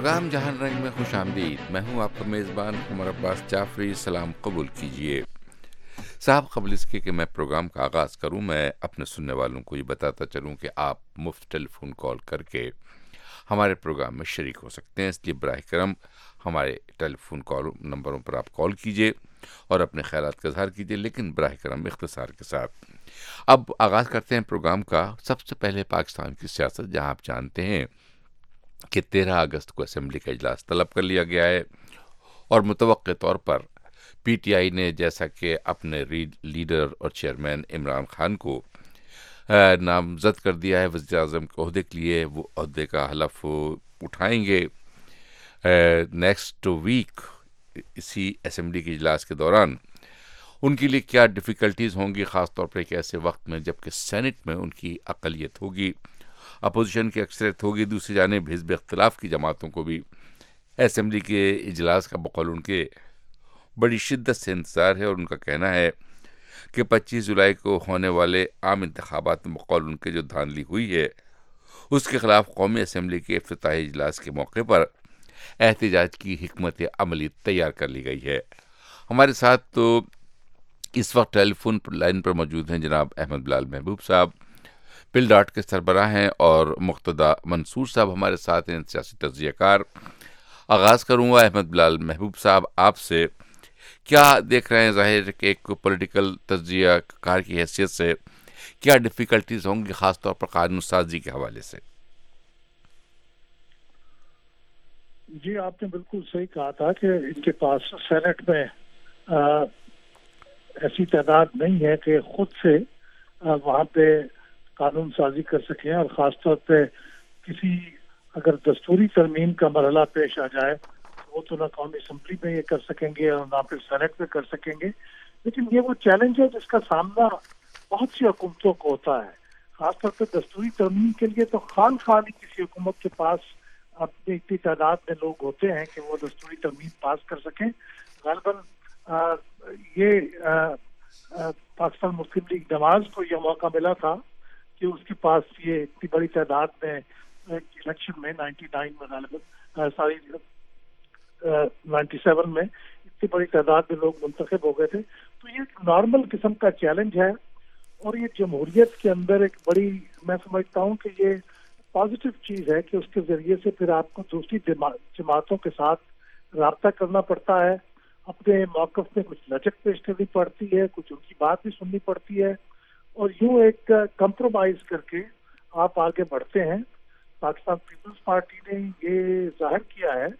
Programme جہان رنگ میں خوش آمدید. میں ہوں آپ کا میزبان عمر عباس جعفری. سلام قبول کیجئے. صاحب، قبل اس کے کہ میں پروگرام کا آغاز کروں، میں اپنے سننے والوں کو یہ بتاتا چلوں کہ آپ مفت ٹیلی فون کال کر کے ہمارے پروگرام میں شریک ہو سکتے ہیں. اس لیے براہ کرم ہمارے ٹیلی فون کال نمبروں پر آپ کال کیجئے اور اپنے خیالات کا اظہار کیجئے، لیکن براہ کرم اختصار کے ساتھ. اب آغاز کرتے ہیں پروگرام کا. سب سے پہلے پاکستان کی سیاست، جہاں آپ جانتے ہیں کہ 13 اگست کو اسمبلی کا اجلاس طلب کر لیا گیا ہے اور متوقع طور پر پی ٹی آئی نے جیسا کہ اپنے لیڈر اور چیئرمین عمران خان کو نامزد کر دیا ہے وزیر اعظم کے عہدے کے لیے. وہ عہدے کا حلف اٹھائیں گے نیکسٹ ویک اسی اسمبلی کے اجلاس کے دوران. ان کے لیے کیا ڈیفیکلٹیز ہوں گی، خاص طور پر ایک ایسے وقت میں جبکہ سینٹ میں ان کی اقلیت ہوگی، اپوزیشن کی اکثریت ہوگی. دوسری جانب حزب اختلاف کی جماعتوں کو بھی اسمبلی کے اجلاس کا بقول ان کے بڑی شدت سے انتظار ہے، اور ان کا کہنا ہے کہ 25 جولائی کو ہونے والے عام انتخابات میں بقول ان کے جو دھاندلی ہوئی ہے اس کے خلاف قومی اسمبلی کے افتتاحی اجلاس کے موقع پر احتجاج کی حکمت عملی تیار کر لی گئی ہے. ہمارے ساتھ تو اس وقت ٹیلی فون لائن پر موجود ہیں جناب احمد بلال محبوب صاحب، پل ڈاٹ کے سربراہ ہیں، اور مقتدی منصور صاحب ہمارے ساتھ ہیں، سیاسی تجزیہ کار. آغاز کروں گا احمد بلال محبوب صاحب آپ سے. کیا دیکھ رہے ہیں، ظاہر ہے کہ ایک پولیٹیکل تجزیہ کار کی حیثیت سے کیا ڈیفیکلٹیز ہوں گی خاص طور پر قانون سازی کے حوالے سے؟ جی، آپ نے بالکل صحیح کہا تھا کہ ان کے پاس سینٹ میں ایسی تعداد نہیں ہے کہ خود سے وہاں پہ قانون سازی کر سکیں، اور خاص طور پہ کسی اگر دستوری ترمیم کا مرحلہ پیش آ جائے تو وہ تو نہ قومی اسمبلی میں یہ کر سکیں گے اور نہ پھر سینٹ میں کر سکیں گے. لیکن یہ وہ چیلنج ہے جس کا سامنا بہت سی حکومتوں کو ہوتا ہے. خاص طور پہ دستوری ترمیم کے لیے تو خان ہی کسی حکومت کے پاس اپنی اتنی تعداد میں لوگ ہوتے ہیں کہ وہ دستوری ترمیم پاس کر سکیں. غالباً یہ پاکستان مسلم لیگ نواز کو یہ موقع ملا تھا کہ اس کے پاس یہ اتنی بڑی تعداد میں الیکشن میں 99 میں غالباً 97 میں اتنی بڑی تعداد میں لوگ منتخب ہو گئے تھے. تو یہ ایک نارمل قسم کا چیلنج ہے، اور یہ جمہوریت کے اندر ایک بڑی، میں سمجھتا ہوں کہ یہ پازیٹیو چیز ہے کہ اس کے ذریعے سے پھر آپ کو دوسری جماعتوں کے ساتھ رابطہ کرنا پڑتا ہے، اپنے موقف میں کچھ لچک پیش کرنی پڑتی ہے، کچھ ان کی بات بھی سننی پڑتی ہے، اور یوں ایک کمپرومائز کر کے آپ آگے بڑھتے ہیں. پاکستان پیپلز پارٹی نے یہ ظاہر کیا ہے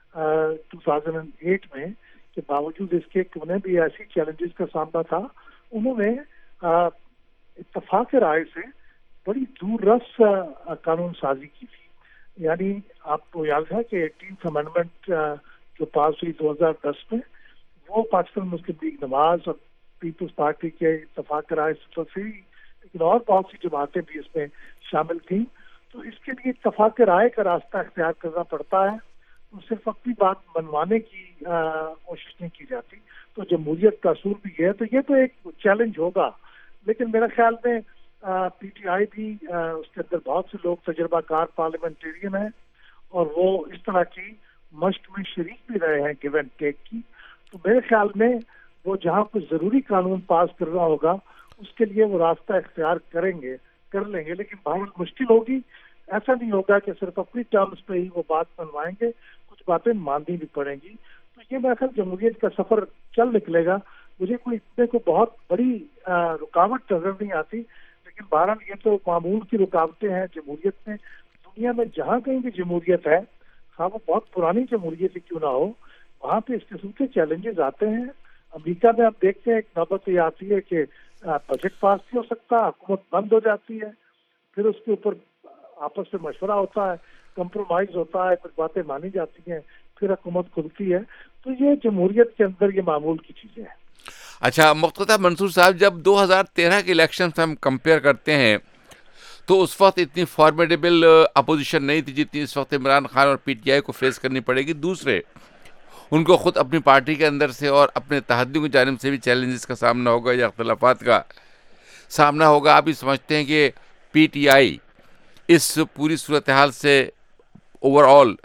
2008 میں کہ باوجود اس کے کہ انہیں بھی ایسی چیلنجز کا سامنا تھا، انہوں نے اتفاق رائے سے بڑی دور رس قانون سازی کی تھی. یعنی آپ کو یاد ہے کہ 18th امینڈمنٹ جو پاس ہوئی 2010 میں، وہ پاکستان مسلم لیگ نواز اور پیپلز پارٹی کے اتفاق رائے سے تو تھی، لیکن اور بہت سی جماعتیں بھی اس میں شامل تھیں. تو اس کے لیے اتفاق رائے کا راستہ اختیار کرنا پڑتا ہے، تو صرف اپنی بات منوانے کی کوشش نہیں کی جاتی. تو جمہوریت کا اصول بھی ہے، تو یہ تو ایک چیلنج ہوگا. لیکن میرے خیال میں پی ٹی آئی بھی اس کے اندر بہت سے لوگ تجربہ کار پارلیمنٹیرین ہیں، اور وہ اس طرح کی مشق میں شریک بھی رہے ہیں گیو اینڈ ٹیک کی. تو میرے خیال میں وہ جہاں کچھ ضروری قانون پاس کرنا ہوگا اس کے لیے وہ راستہ اختیار کر لیں گے. لیکن بہت مشکل ہوگی. ایسا نہیں ہوگا کہ صرف اپنی ٹرمز پہ ہی وہ بات منوائیں گے، کچھ باتیں ماننی بھی پڑیں گی. تو یہ میرے خیال جمہوریت کا سفر چل نکلے گا. مجھے کوئی اتنے کو بہت بڑی رکاوٹ نظر نہیں آتی، لیکن بہرحال یہ تو معمول کی رکاوٹیں ہیں جمہوریت میں. دنیا میں جہاں کہیں بھی جمہوریت ہے، خواہ وہ بہت پرانی جمہوریت ہی کیوں نہ ہو، وہاں پہ اس قسم کے چیلنجز آتے ہیں. امریکہ میں آپ دیکھتے ہیں ایک نوبت یہ آتی ہے کہ بجٹ پاس نہیں ہو سکتا، حکومت بند ہو جاتی ہے، پھر اس کے اوپر آپس میں مشورہ ہوتا ہے، کمپرومائز ہوتا ہے، کچھ باتیں مانی جاتی ہیں، پھر حکومت کھلتی ہے. تو یہ جمہوریت کے اندر یہ معمول کی چیزیں ہیں. اچھا مقتدی منصور صاحب، جب 2013 کے الیکشن سے ہم کمپیئر کرتے ہیں تو اس وقت اتنی فارمیڈیبل اپوزیشن نہیں تھی جتنی اس وقت عمران خان اور پی ٹی آئی کو فیس کرنی پڑے گی. دوسرے، ان کو خود اپنی پارٹی کے اندر سے اور اپنے اتحادیوں کی جانب سے بھی چیلنجز کا سامنا ہوگا یا اختلافات کا سامنا ہوگا. آپ بھی سمجھتے ہیں کہ پی ٹی آئی اس پوری صورتحال سے اوور آل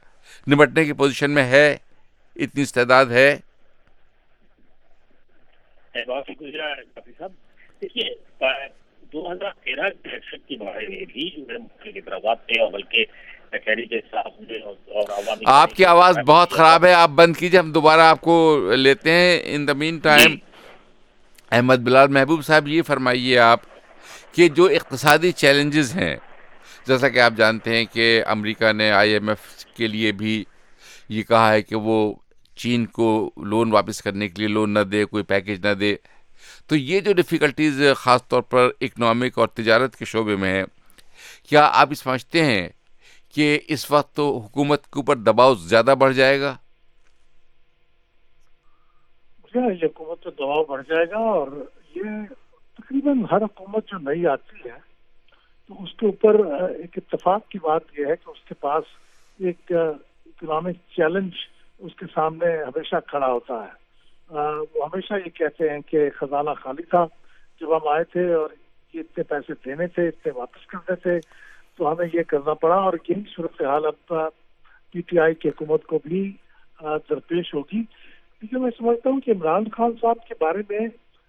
نمٹنے کی پوزیشن میں ہے, اتنی استعداد ہے؟ بہت شکریہ کافی صاحب. دیکھیے 2013 کے الیکشن کے بارے میں بھی جو ہے مختلف اعتراضات تھے, اور بلکہ کینڈیڈیٹ صاحب نے اور عوامی, آپ کی آواز بہت خراب ہے, آپ بند کیجیے, ہم دوبارہ آپ کو لیتے ہیں. ان دا مین ٹائم احمد بلال محبوب صاحب, یہ فرمائیے آپ کہ جو اقتصادی چیلنجز ہیں, جیسا کہ آپ جانتے ہیں کہ امریکہ نے IMF کے لیے بھی یہ کہا ہے کہ وہ چین کو لون واپس کرنے کے لیے لون نہ دے, کوئی پیکیج نہ دے, تو یہ جو ڈیفیکلٹیز خاص طور پر اکنامک اور تجارت کے شعبے میں ہیں, کیا آپ سمجھتے ہیں کہ اس وقت تو حکومت کے اوپر دباؤ زیادہ بڑھ جائے گا؟ یہ حکومت پہ دباؤ بڑھ جائے گا, اور یہ تقریباً ہر حکومت جو نئی آتی ہے تو اس کے اوپر ایک اتفاق کی بات یہ ہے کہ اس کے پاس ایک اکنامک چیلنج اس کے سامنے ہمیشہ کھڑا ہوتا ہے. وہ ہمیشہ یہ کہتے ہیں کہ خزانہ خالی تھا جب ہم آئے تھے, اور یہ اتنے پیسے دینے تھے, اتنے واپس کرنے تھے, تو ہمیں یہ کرنا پڑا. اور یہی صورتحال اب PTI کی حکومت کو بھی درپیش ہوگی. لیکن میں سمجھتا ہوں کہ عمران خان صاحب کے بارے میں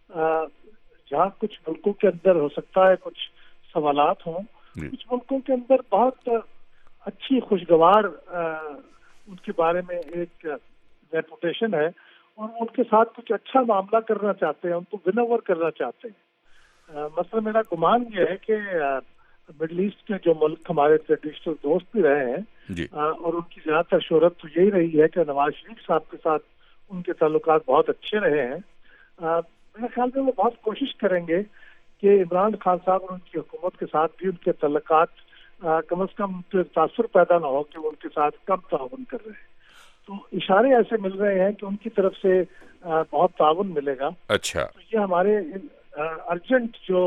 جہاں کچھ ملکوں کے اندر ہو سکتا ہے کچھ سوالات ہوں, کچھ ملکوں کے اندر بہت اچھی خوشگوار ان کے بارے میں ایک ریپوٹیشن ہے, اور ان کے ساتھ کچھ اچھا معاملہ کرنا چاہتے ہیں, ان کو ون اوور کرنا چاہتے ہیں. مثلا میرا گمان یہ ہے کہ مڈل ایسٹ کے جو ملک ہمارے ٹریڈیشنل دوست بھی رہے ہیں, اور ان کی زیادہ تر شہرت تو یہی رہی ہے کہ نواز شریف صاحب کے ساتھ ان کے تعلقات بہت اچھے رہے ہیں. میرے خیال میں وہ بہت کوشش کریں گے کہ عمران خان صاحب اور ان کی حکومت کے ساتھ بھی ان کے تعلقات کم از کم تاثر پیدا نہ ہو کہ وہ ان کے ساتھ کم تعاون کر رہے ہیں. تو اشارے ایسے مل رہے ہیں کہ ان کی طرف سے بہت تعاون ملے گا. اچھا, تو یہ ہمارے ارجنٹ جو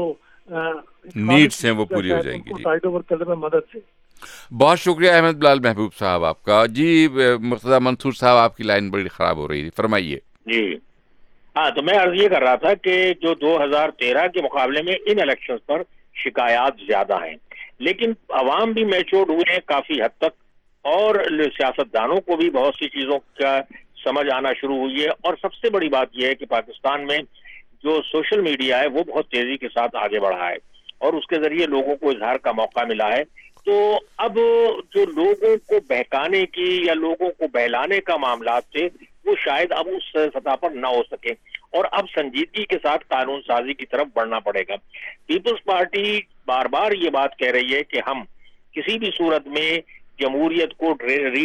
نیڈس ہیں وہ پوری ہو جائیں گی. سائڈ اوور کرنے میں مدد ہے. بہت شکریہ احمد بلال محبوب صاحب آپ کا. جی مرتضیٰ منصور صاحب, آپ کی لائن بڑی خراب ہو رہی تھی, فرمائیے. جی ہاں, تو میں عرض یہ کر رہا تھا کہ جو 2013 کے مقابلے میں ان الیکشنز پر شکایات زیادہ ہیں, لیکن عوام بھی میچورڈ ہوئے ہیں کافی حد تک, اور سیاستدانوں کو بھی بہت سی چیزوں کا سمجھ آنا شروع ہوئی ہے. اور سب سے بڑی بات یہ ہے کہ پاکستان میں جو سوشل میڈیا ہے وہ بہت تیزی کے ساتھ آگے بڑھا ہے, اور اس کے ذریعے لوگوں کو اظہار کا موقع ملا ہے. تو اب جو لوگوں کو بہکانے کی یا لوگوں کو بہلانے کا معاملات تھے وہ شاید اب اس سطح پر نہ ہو سکے, اور اب سنجیدگی کے ساتھ قانون سازی کی طرف بڑھنا پڑے گا. پیپلز پارٹی بار بار یہ بات کہہ رہی ہے کہ ہم کسی بھی صورت میں جمہوریت کو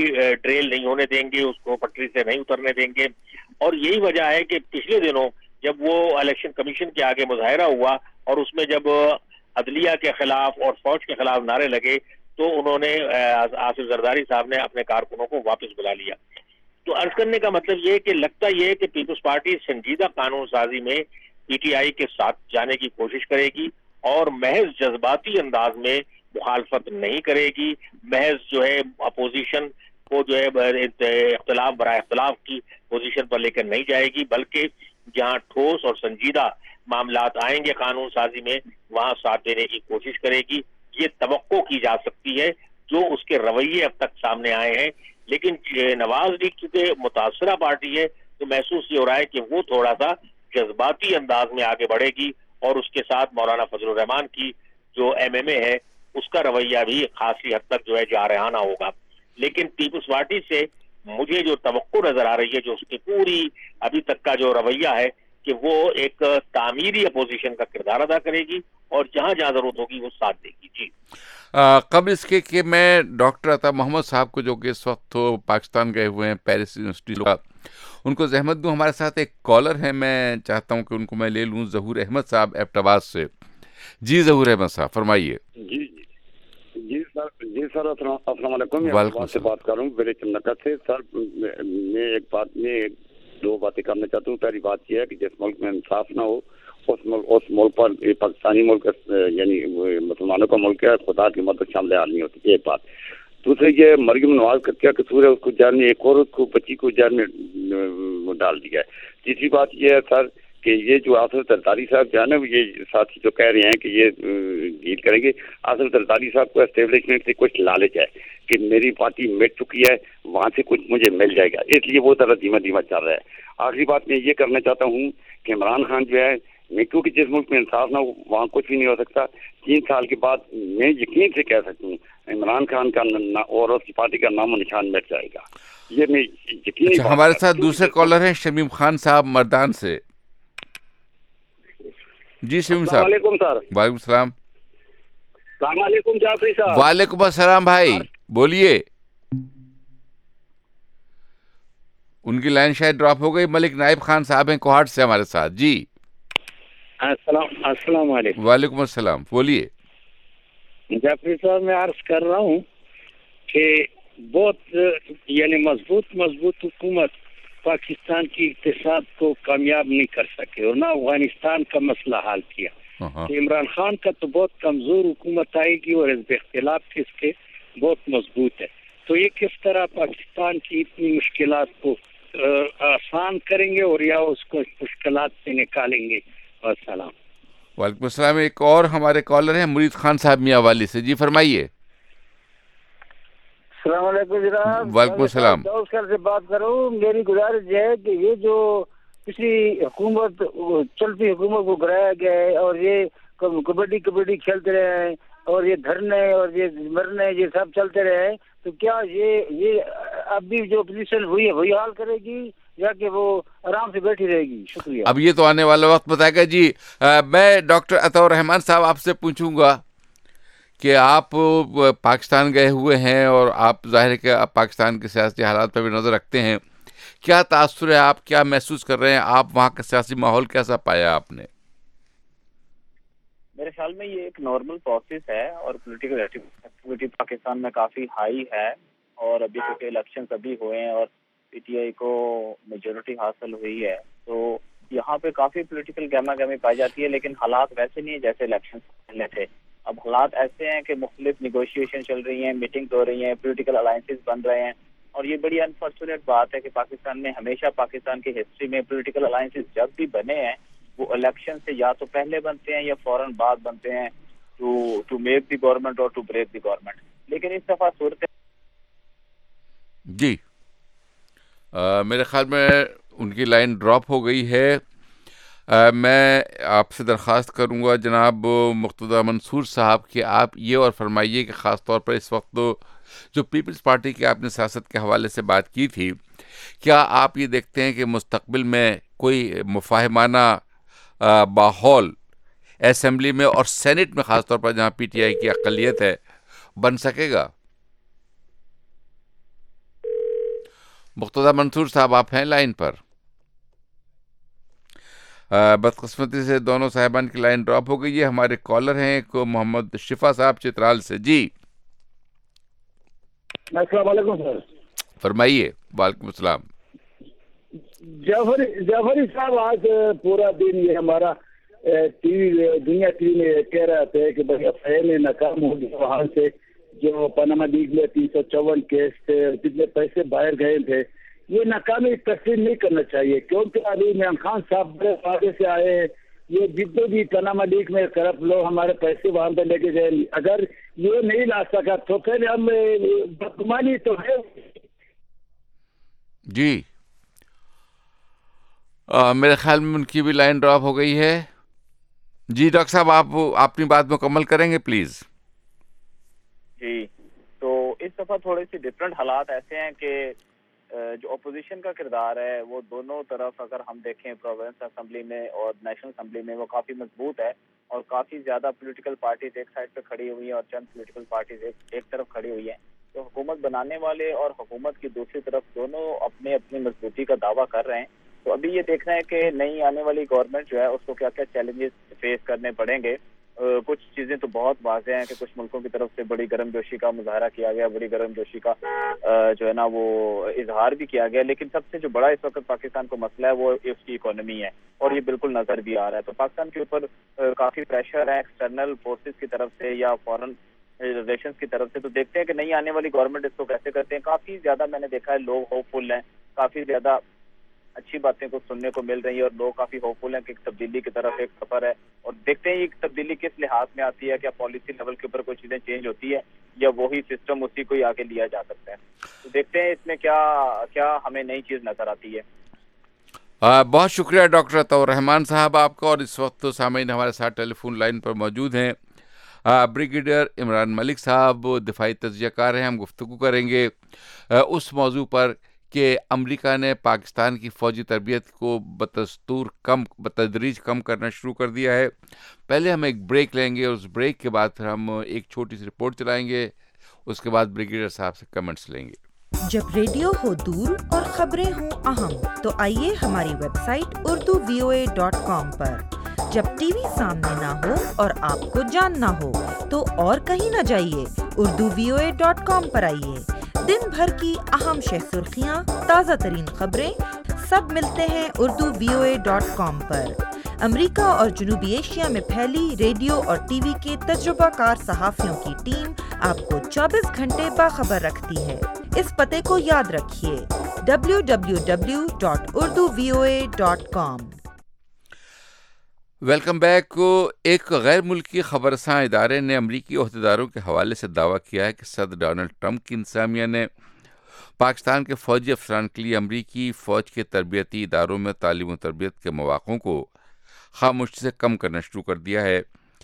ڈریل نہیں ہونے دیں گے, اس کو پٹری سے نہیں اترنے دیں گے. اور یہی وجہ ہے کہ پچھلے دنوں جب وہ الیکشن کمیشن کے آگے مظاہرہ ہوا, اور اس میں جب عدلیہ کے خلاف اور فوج کے خلاف نعرے لگے, تو انہوں نے آصف زرداری صاحب نے اپنے کارکنوں کو واپس بلا لیا. تو عرض کرنے کا مطلب یہ ہے کہ لگتا یہ ہے کہ پیپلز پارٹی سنجیدہ قانون سازی میں PTI کے ساتھ جانے کی کوشش کرے گی, اور محض جذباتی انداز میں مخالفت نہیں کرے گی, محض جو ہے اپوزیشن کو جو ہے اختلاف برائے اختلاف کی پوزیشن پر لے کر نہیں جائے گی, بلکہ جہاں ٹھوس اور سنجیدہ معاملات آئیں گے قانون سازی میں وہاں ساتھ دینے کی کوشش کرے گی. یہ توقع کی جا سکتی ہے جو اس کے رویے اب تک سامنے آئے ہیں. لیکن نواز لیگ چونکہ متاثرہ پارٹی ہے تو محسوس یہ ہو رہا ہے کہ وہ تھوڑا سا جذباتی انداز میں آگے بڑھے گی, اور اس کے ساتھ مولانا فضل الرحمان کی جو MMA ہے اس کا رویہ بھی خاصی حد تک جو ہے جارحانہ ہوگا. لیکن پیپلز پارٹی سے مجھے جو توقع نظر آ رہی ہے, جو اس کی پوری ابھی تک کا جو رویہ ہے, کہ وہ ایک تعمیری اپوزیشن کا کردار ادا کرے گی, اور جہاں جہاں ضرورت ہوگی وہ ساتھ دے گی. جی قبل اس کے کہ میں ڈاکٹر عطا محمد صاحب کو جو کہ اس وقت تو پاکستان گئے ہوئے ہیں پیرس یونیورسٹی کا, ان کو زحمت دوں. ہمارے ساتھ ایک کالر ہیں, میں چاہتا ہوں کہ ان کو میں لے لوں, ظہور احمد صاحب ایبٹ آباد سے. جی ظہور احمد صاحب فرمائیے. جی سر السلام علیکم. وعلیکم سے بات کر رہا ہوں میرے چمنکت سے. سر میں دو باتیں کرنا چاہتا ہوں. پہلی بات یہ ہے کہ جس ملک میں انصاف نہ ہو اس ملک پر پاکستانی ملک یعنی مسلمانوں کا ملک ہے, خدا کی مدد شامل حال نہیں ہوتی. ایک بات. دوسرے یہ مریم نواز کا کیا قصور ہے, اس کو جیل میں ایک عورت کو بچی کو جیل میں ڈال دیا ہے. تیسری بات یہ ہے سر کہ یہ جو آصف زرداری صاحب جو ہے نا, یہ ساتھی جو کہہ رہے ہیں کہ یہ ڈیل کریں گے, آصف زرداری صاحب کو اسٹیبلشمنٹ سے کچھ لالچ ہے کہ میری پارٹی مٹ چکی ہے, وہاں سے کچھ مجھے مل جائے گا, اس لیے وہ ذرا دھیما دھیما چل رہا ہے. آخری بات میں یہ کرنا چاہتا ہوں کہ عمران خان جو ہے, میں کیونکہ جس ملک میں انصاف نہ ہو وہاں کچھ بھی نہیں ہو سکتا. 3 سال کے بعد میں یقین سے کہہ سکتا ہوں عمران خان کا اور اس کی پارٹی کا نام و نشان مٹ جائے گا, یہ میں یقین. ہمارے ساتھ دوسرے کالر ہیں شمیم خان صاحب مردان سے. جی شمیم صاحب. السلام علیکم سر. وعلیکم السلام. السلام علیکم جعفری صاحب. وعلیکم السلام بھائی, بولیے. ان کی لائن شاید ڈراپ ہو گئی. ملک نائب خان صاحب ہیں کوہاٹ سے ہمارے ساتھ. جی السلام علیکم. وعلیکم السلام, بولیے. جعفری صاحب میں عرض کر رہا ہوں کہ بہت یعنی مضبوط حکومت پاکستان کی اقتصاد کو کامیاب نہیں کر سکے, اور نہ افغانستان کا مسئلہ حل کیا. کہ عمران خان کا تو بہت کمزور حکومت آئے گی اور حزب اختلاف اس کے بہت مضبوط ہے. تو یہ کس طرح پاکستان کی اتنی مشکلات کو آسان کریں گے اور یا اس کو مشکلات سے نکالیں گے. السلام. وعلیکم السلام. ایک اور ہمارے کالر ہیں مرید خان صاحب میاں والی سے. جی فرمائیے. السلام علیکم جناب. وعلیکم السلام. سے بات کروں. میری گزارش ہے کہ یہ جو پچھلی حکومت چلتی حکومت کو گرایا گیا ہے اور یہ کبڈی کھیلتے رہے ہیں اور یہ دھرنے اور یہ مرنے یہ سب چلتے رہے ہیں, تو کیا یہ اب بھی جو اپوزیشن ہوئی ہے وہی حال کرے گی یا کہ وہ آرام سے بیٹھی رہے گی؟ شکریہ. اب یہ تو آنے والا وقت بتائے گا. جی میں ڈاکٹر عطاء الرحمان صاحب آپ سے پوچھوں گا کہ آپ پاکستان گئے ہوئے ہیں اور آپ ظاہر ہے کہ آپ پاکستان کے سیاسی حالات پہ بھی نظر رکھتے ہیں. کیا تاثر ہے, آپ کیا محسوس کر رہے ہیں, آپ وہاں کا سیاسی ماحول کیسا پایا آپ نے؟ میرے خیال میں یہ ایک نارمل پروسیس ہے اور پولیٹیکل ایکٹیویٹی پاکستان میں کافی ہائی ہے, اور ابھی کیونکہ الیکشنز ابھی ہوئے ہیں اور پی ٹی آئی کو میجورٹی حاصل ہوئی ہے, تو یہاں پہ کافی پولیٹیکل گہما گہمی پائی جاتی ہے. لیکن حالات ویسے نہیں ہیں جیسے الیکشن پہلے تھے. اب حالات ایسے ہیں کہ مختلف نیگوشیشن چل رہی ہیں, میٹنگ ہو رہی ہیں, پولیٹیکل الائنسز بن رہے ہیں, اور یہ بڑی انفارچونیٹ بات ہے کہ پاکستان میں ہمیشہ پاکستان کی ہسٹری میں پولیٹیکل الائنسز جب بھی بنے ہیں وہ الیکشن سے یا تو پہلے بنتے ہیں یا فوراً بعد بنتے ہیں ٹو میک دی گورنمنٹ اور ٹو بریک دی گورنمنٹ. لیکن اس دفعہ صورت جی میرے خیال میں ان کی لائن ڈراپ ہو گئی ہے. میں آپ سے درخواست کروں گا جناب مقتدیٰ منصور صاحب کہ آپ یہ اور فرمائیے کہ خاص طور پر اس وقت جو پیپلز پارٹی کی آپ نے سیاست کے حوالے سے بات کی تھی, کیا آپ یہ دیکھتے ہیں کہ مستقبل میں کوئی مفاہمانہ ماحول اسمبلی میں اور سینٹ میں خاص طور پر جہاں پی ٹی آئی کی اقلیت ہے بن سکے گا؟ مقتدیٰ منصور صاحب آپ ہیں لائن پر؟ بدقسمتی سے دونوں صاحبان کی لائن ڈراپ ہو گئی ہے. ہمارے کالر ہیں ایک محمد شفا صاحب چترال سے. جی السلام علیکم سر. فرمائیے. وعلیکم السلام. جعفری صاحب آج پورا دن یہ ہمارا ٹی وی دنیا ٹی وی میں کہہ رہا تھا کہ بھائی میں ناکام ہو گیا, وہاں سے جو پاناما لیگ میں 354 کیس تھے, جتنے پیسے باہر گئے تھے, یہ ناکامی تسلیم نہیں کرنا چاہیے کیونکہ ابھی عمران خان صاحب بڑے فائدے سے آئے ہیں. یہ جتنے بھی پاناما لیگ میں کرپٹ لوگ ہمارے پیسے وہاں پہ لے کے گئے, اگر یہ نہیں لا سکا تو پھر ہم بدگمانی تو ہے. جی میرے خیال میں ان کی بھی لائن ڈراپ ہو گئی ہے. جی ڈاکٹر صاحب آپ اپنی بات مکمل کریں گے پلیز. جی تو اس دفعہ تھوڑے سے ڈفرینٹ حالات ایسے ہیں کہ جو اپوزیشن کا کردار ہے وہ دونوں طرف اگر ہم دیکھیں پروونس اسمبلی میں اور نیشنل اسمبلی میں وہ کافی مضبوط ہے, اور کافی زیادہ پولیٹیکل پارٹیز ایک سائڈ پہ کھڑی ہوئی ہیں اور چند پولیٹیکل پارٹیز ایک طرف کھڑی ہوئی ہیں. تو حکومت بنانے والے اور حکومت کی دوسری طرف دونوں اپنی مضبوطی کا دعویٰ کر رہے ہیں. تو ابھی یہ دیکھنا ہے کہ نئی آنے والی گورنمنٹ جو ہے اس کو کیا کیا چیلنجز فیس کرنے پڑیں گے. کچھ چیزیں تو بہت واضح ہیں کہ کچھ ملکوں کی طرف سے بڑی گرم جوشی کا مظاہرہ کیا گیا, بڑی گرم جوشی کا جو ہے نا وہ اظہار بھی کیا گیا, لیکن سب سے جو بڑا اس وقت پاکستان کو مسئلہ ہے وہ اس کی اکانومی ہے, اور یہ بالکل نظر بھی آ رہا ہے. تو پاکستان کے اوپر کافی پریشر ہے ایکسٹرنل فورسز کی طرف سے یا فورن ریلیشنز کی طرف سے. تو دیکھتے ہیں کہ نہیں آنے والی گورنمنٹ اس کو کیسے کرتے ہیں. کافی زیادہ میں نے دیکھا ہے لوگ ہوپ فل ہیں, کافی زیادہ اچھی باتیں کو سننے کو مل رہی ہیں اور لوگ کافی ہوپفل ہیں کہ ایک تبدیلی کی طرف ایک سفر ہے. اور دیکھتے ہیں یہ تبدیلی کس لحاظ میں آتی ہے, کیا پالیسی لیول کے اوپر کوئی چیزیں چینج ہوتی ہے یا وہی سسٹم اسی کو ہی آگے لیا جا سکتا ہے. تو دیکھتے ہیں اس میں کیا ہمیں نئی چیز نظر آتی ہے. بہت شکریہ ڈاکٹر عطاء الرحمان صاحب آپ کا. اور اس وقت تو سامعین ہمارے ساتھ ٹیلی فون لائن پر موجود ہیں بریگیڈیئر عمران ملک صاحب, دفاعی تجزیہ کار ہیں. ہم گفتگو کریں گے اس موضوع پر کہ امریکہ نے پاکستان کی فوجی تربیت کو بتدریج کم کرنا شروع کر دیا ہے. پہلے ہم ایک بریک لیں گے اور اس بریک کے بعد پھر ہم ایک چھوٹی سی رپورٹ چلائیں گے. اس کے بعد بریگیڈیئر صاحب سے کمنٹس لیں گے. جب ریڈیو ہو دور اور خبریں ہوں اہم تو آئیے ہماری ویب سائٹ urduvoa.com پر. جب ٹی وی سامنے نہ ہو اور آپ کو جاننا ہو تو اور کہیں نہ جائیے, urduvoa.com پر آئیے. دن بھر کی اہم سرخیاں, تازہ ترین خبریں سب ملتے ہیں urduvoa.com پر. امریکہ اور جنوبی ایشیا میں پھیلی ریڈیو اور ٹی وی کے تجربہ کار صحافیوں کی ٹیم آپ کو 24 گھنٹے باخبر رکھتی ہے. اس پتے کو یاد رکھیے www.urduvoa.com. Welcome back. ایک غیر ملکی خبرساں ادارے نے امریکی عہدیداروں کے حوالے سے دعویٰ کیا ہے کہ صدر ڈونلڈ ٹرمپ کی انتظامیہ نے پاکستان کے فوجی افسران کے لیے امریکی فوج کے تربیتی اداروں میں تعلیم و تربیت کے مواقعوں کو خاموشی سے کم کرنا شروع کر دیا ہے,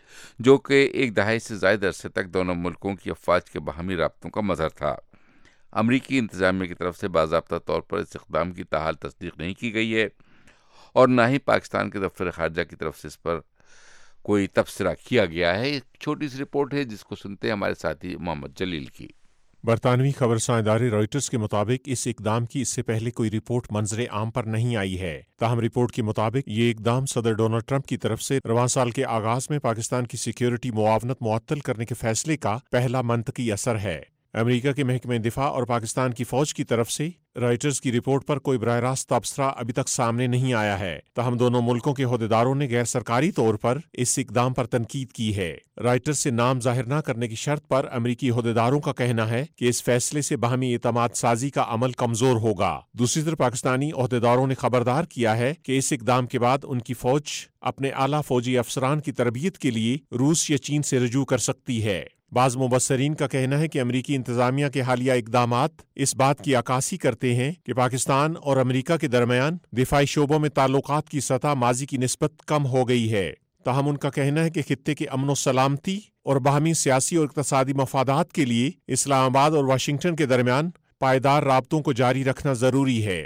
جو کہ ایک دہائی سے زائد عرصے تک دونوں ملکوں کی افواج کے باہمی رابطوں کا مظہر تھا. امریکی انتظامیہ کی طرف سے باضابطہ طور پر اس اقدام کی تاحال تصدیق نہیں کی گئی ہے اور نہ ہی پاکستان کے دفتر خارجہ کی طرف سے اس پر کوئی تبصرہ کیا گیا ہے. ایک چھوٹی سی رپورٹ ہے جس کو سنتے ہیں ہمارے ساتھی محمد جلیل کی. برطانوی خبرساں ادارے رائٹرز کے مطابق اس اقدام کی اس سے پہلے کوئی رپورٹ منظر عام پر نہیں آئی ہے. تاہم رپورٹ کے مطابق یہ اقدام صدر ڈونلڈ ٹرمپ کی طرف سے رواں سال کے آغاز میں پاکستان کی سیکیورٹی معاونت معطل کرنے کے فیصلے کا پہلا منطقی اثر ہے. امریکہ کے محکمہ دفاع اور پاکستان کی فوج کی طرف سے رائٹرز کی رپورٹ پر کوئی براہ راست تبصرہ ابھی تک سامنے نہیں آیا ہے. تاہم دونوں ملکوں کے عہدیداروں نے غیر سرکاری طور پر اس اقدام پر تنقید کی ہے. رائٹرز سے نام ظاہر نہ کرنے کی شرط پر امریکی عہدیداروں کا کہنا ہے کہ اس فیصلے سے باہمی اعتماد سازی کا عمل کمزور ہوگا. دوسری طرف پاکستانی عہدیداروں نے خبردار کیا ہے کہ اس اقدام کے بعد ان کی فوج اپنے اعلیٰ فوجی افسران کی تربیت کے لیے روس یا چین سے رجوع کر سکتی ہے. بعض مبصرین کا کہنا ہے کہ امریکی انتظامیہ کے حالیہ اقدامات اس بات کی عکاسی کرتے ہیں کہ پاکستان اور امریکہ کے درمیان دفاعی شعبوں میں تعلقات کی سطح ماضی کی نسبت کم ہو گئی ہے. تاہم ان کا کہنا ہے کہ خطے کے امن و سلامتی اور باہمی سیاسی اور اقتصادی مفادات کے لیے اسلام آباد اور واشنگٹن کے درمیان پائیدار رابطوں کو جاری رکھنا ضروری ہے.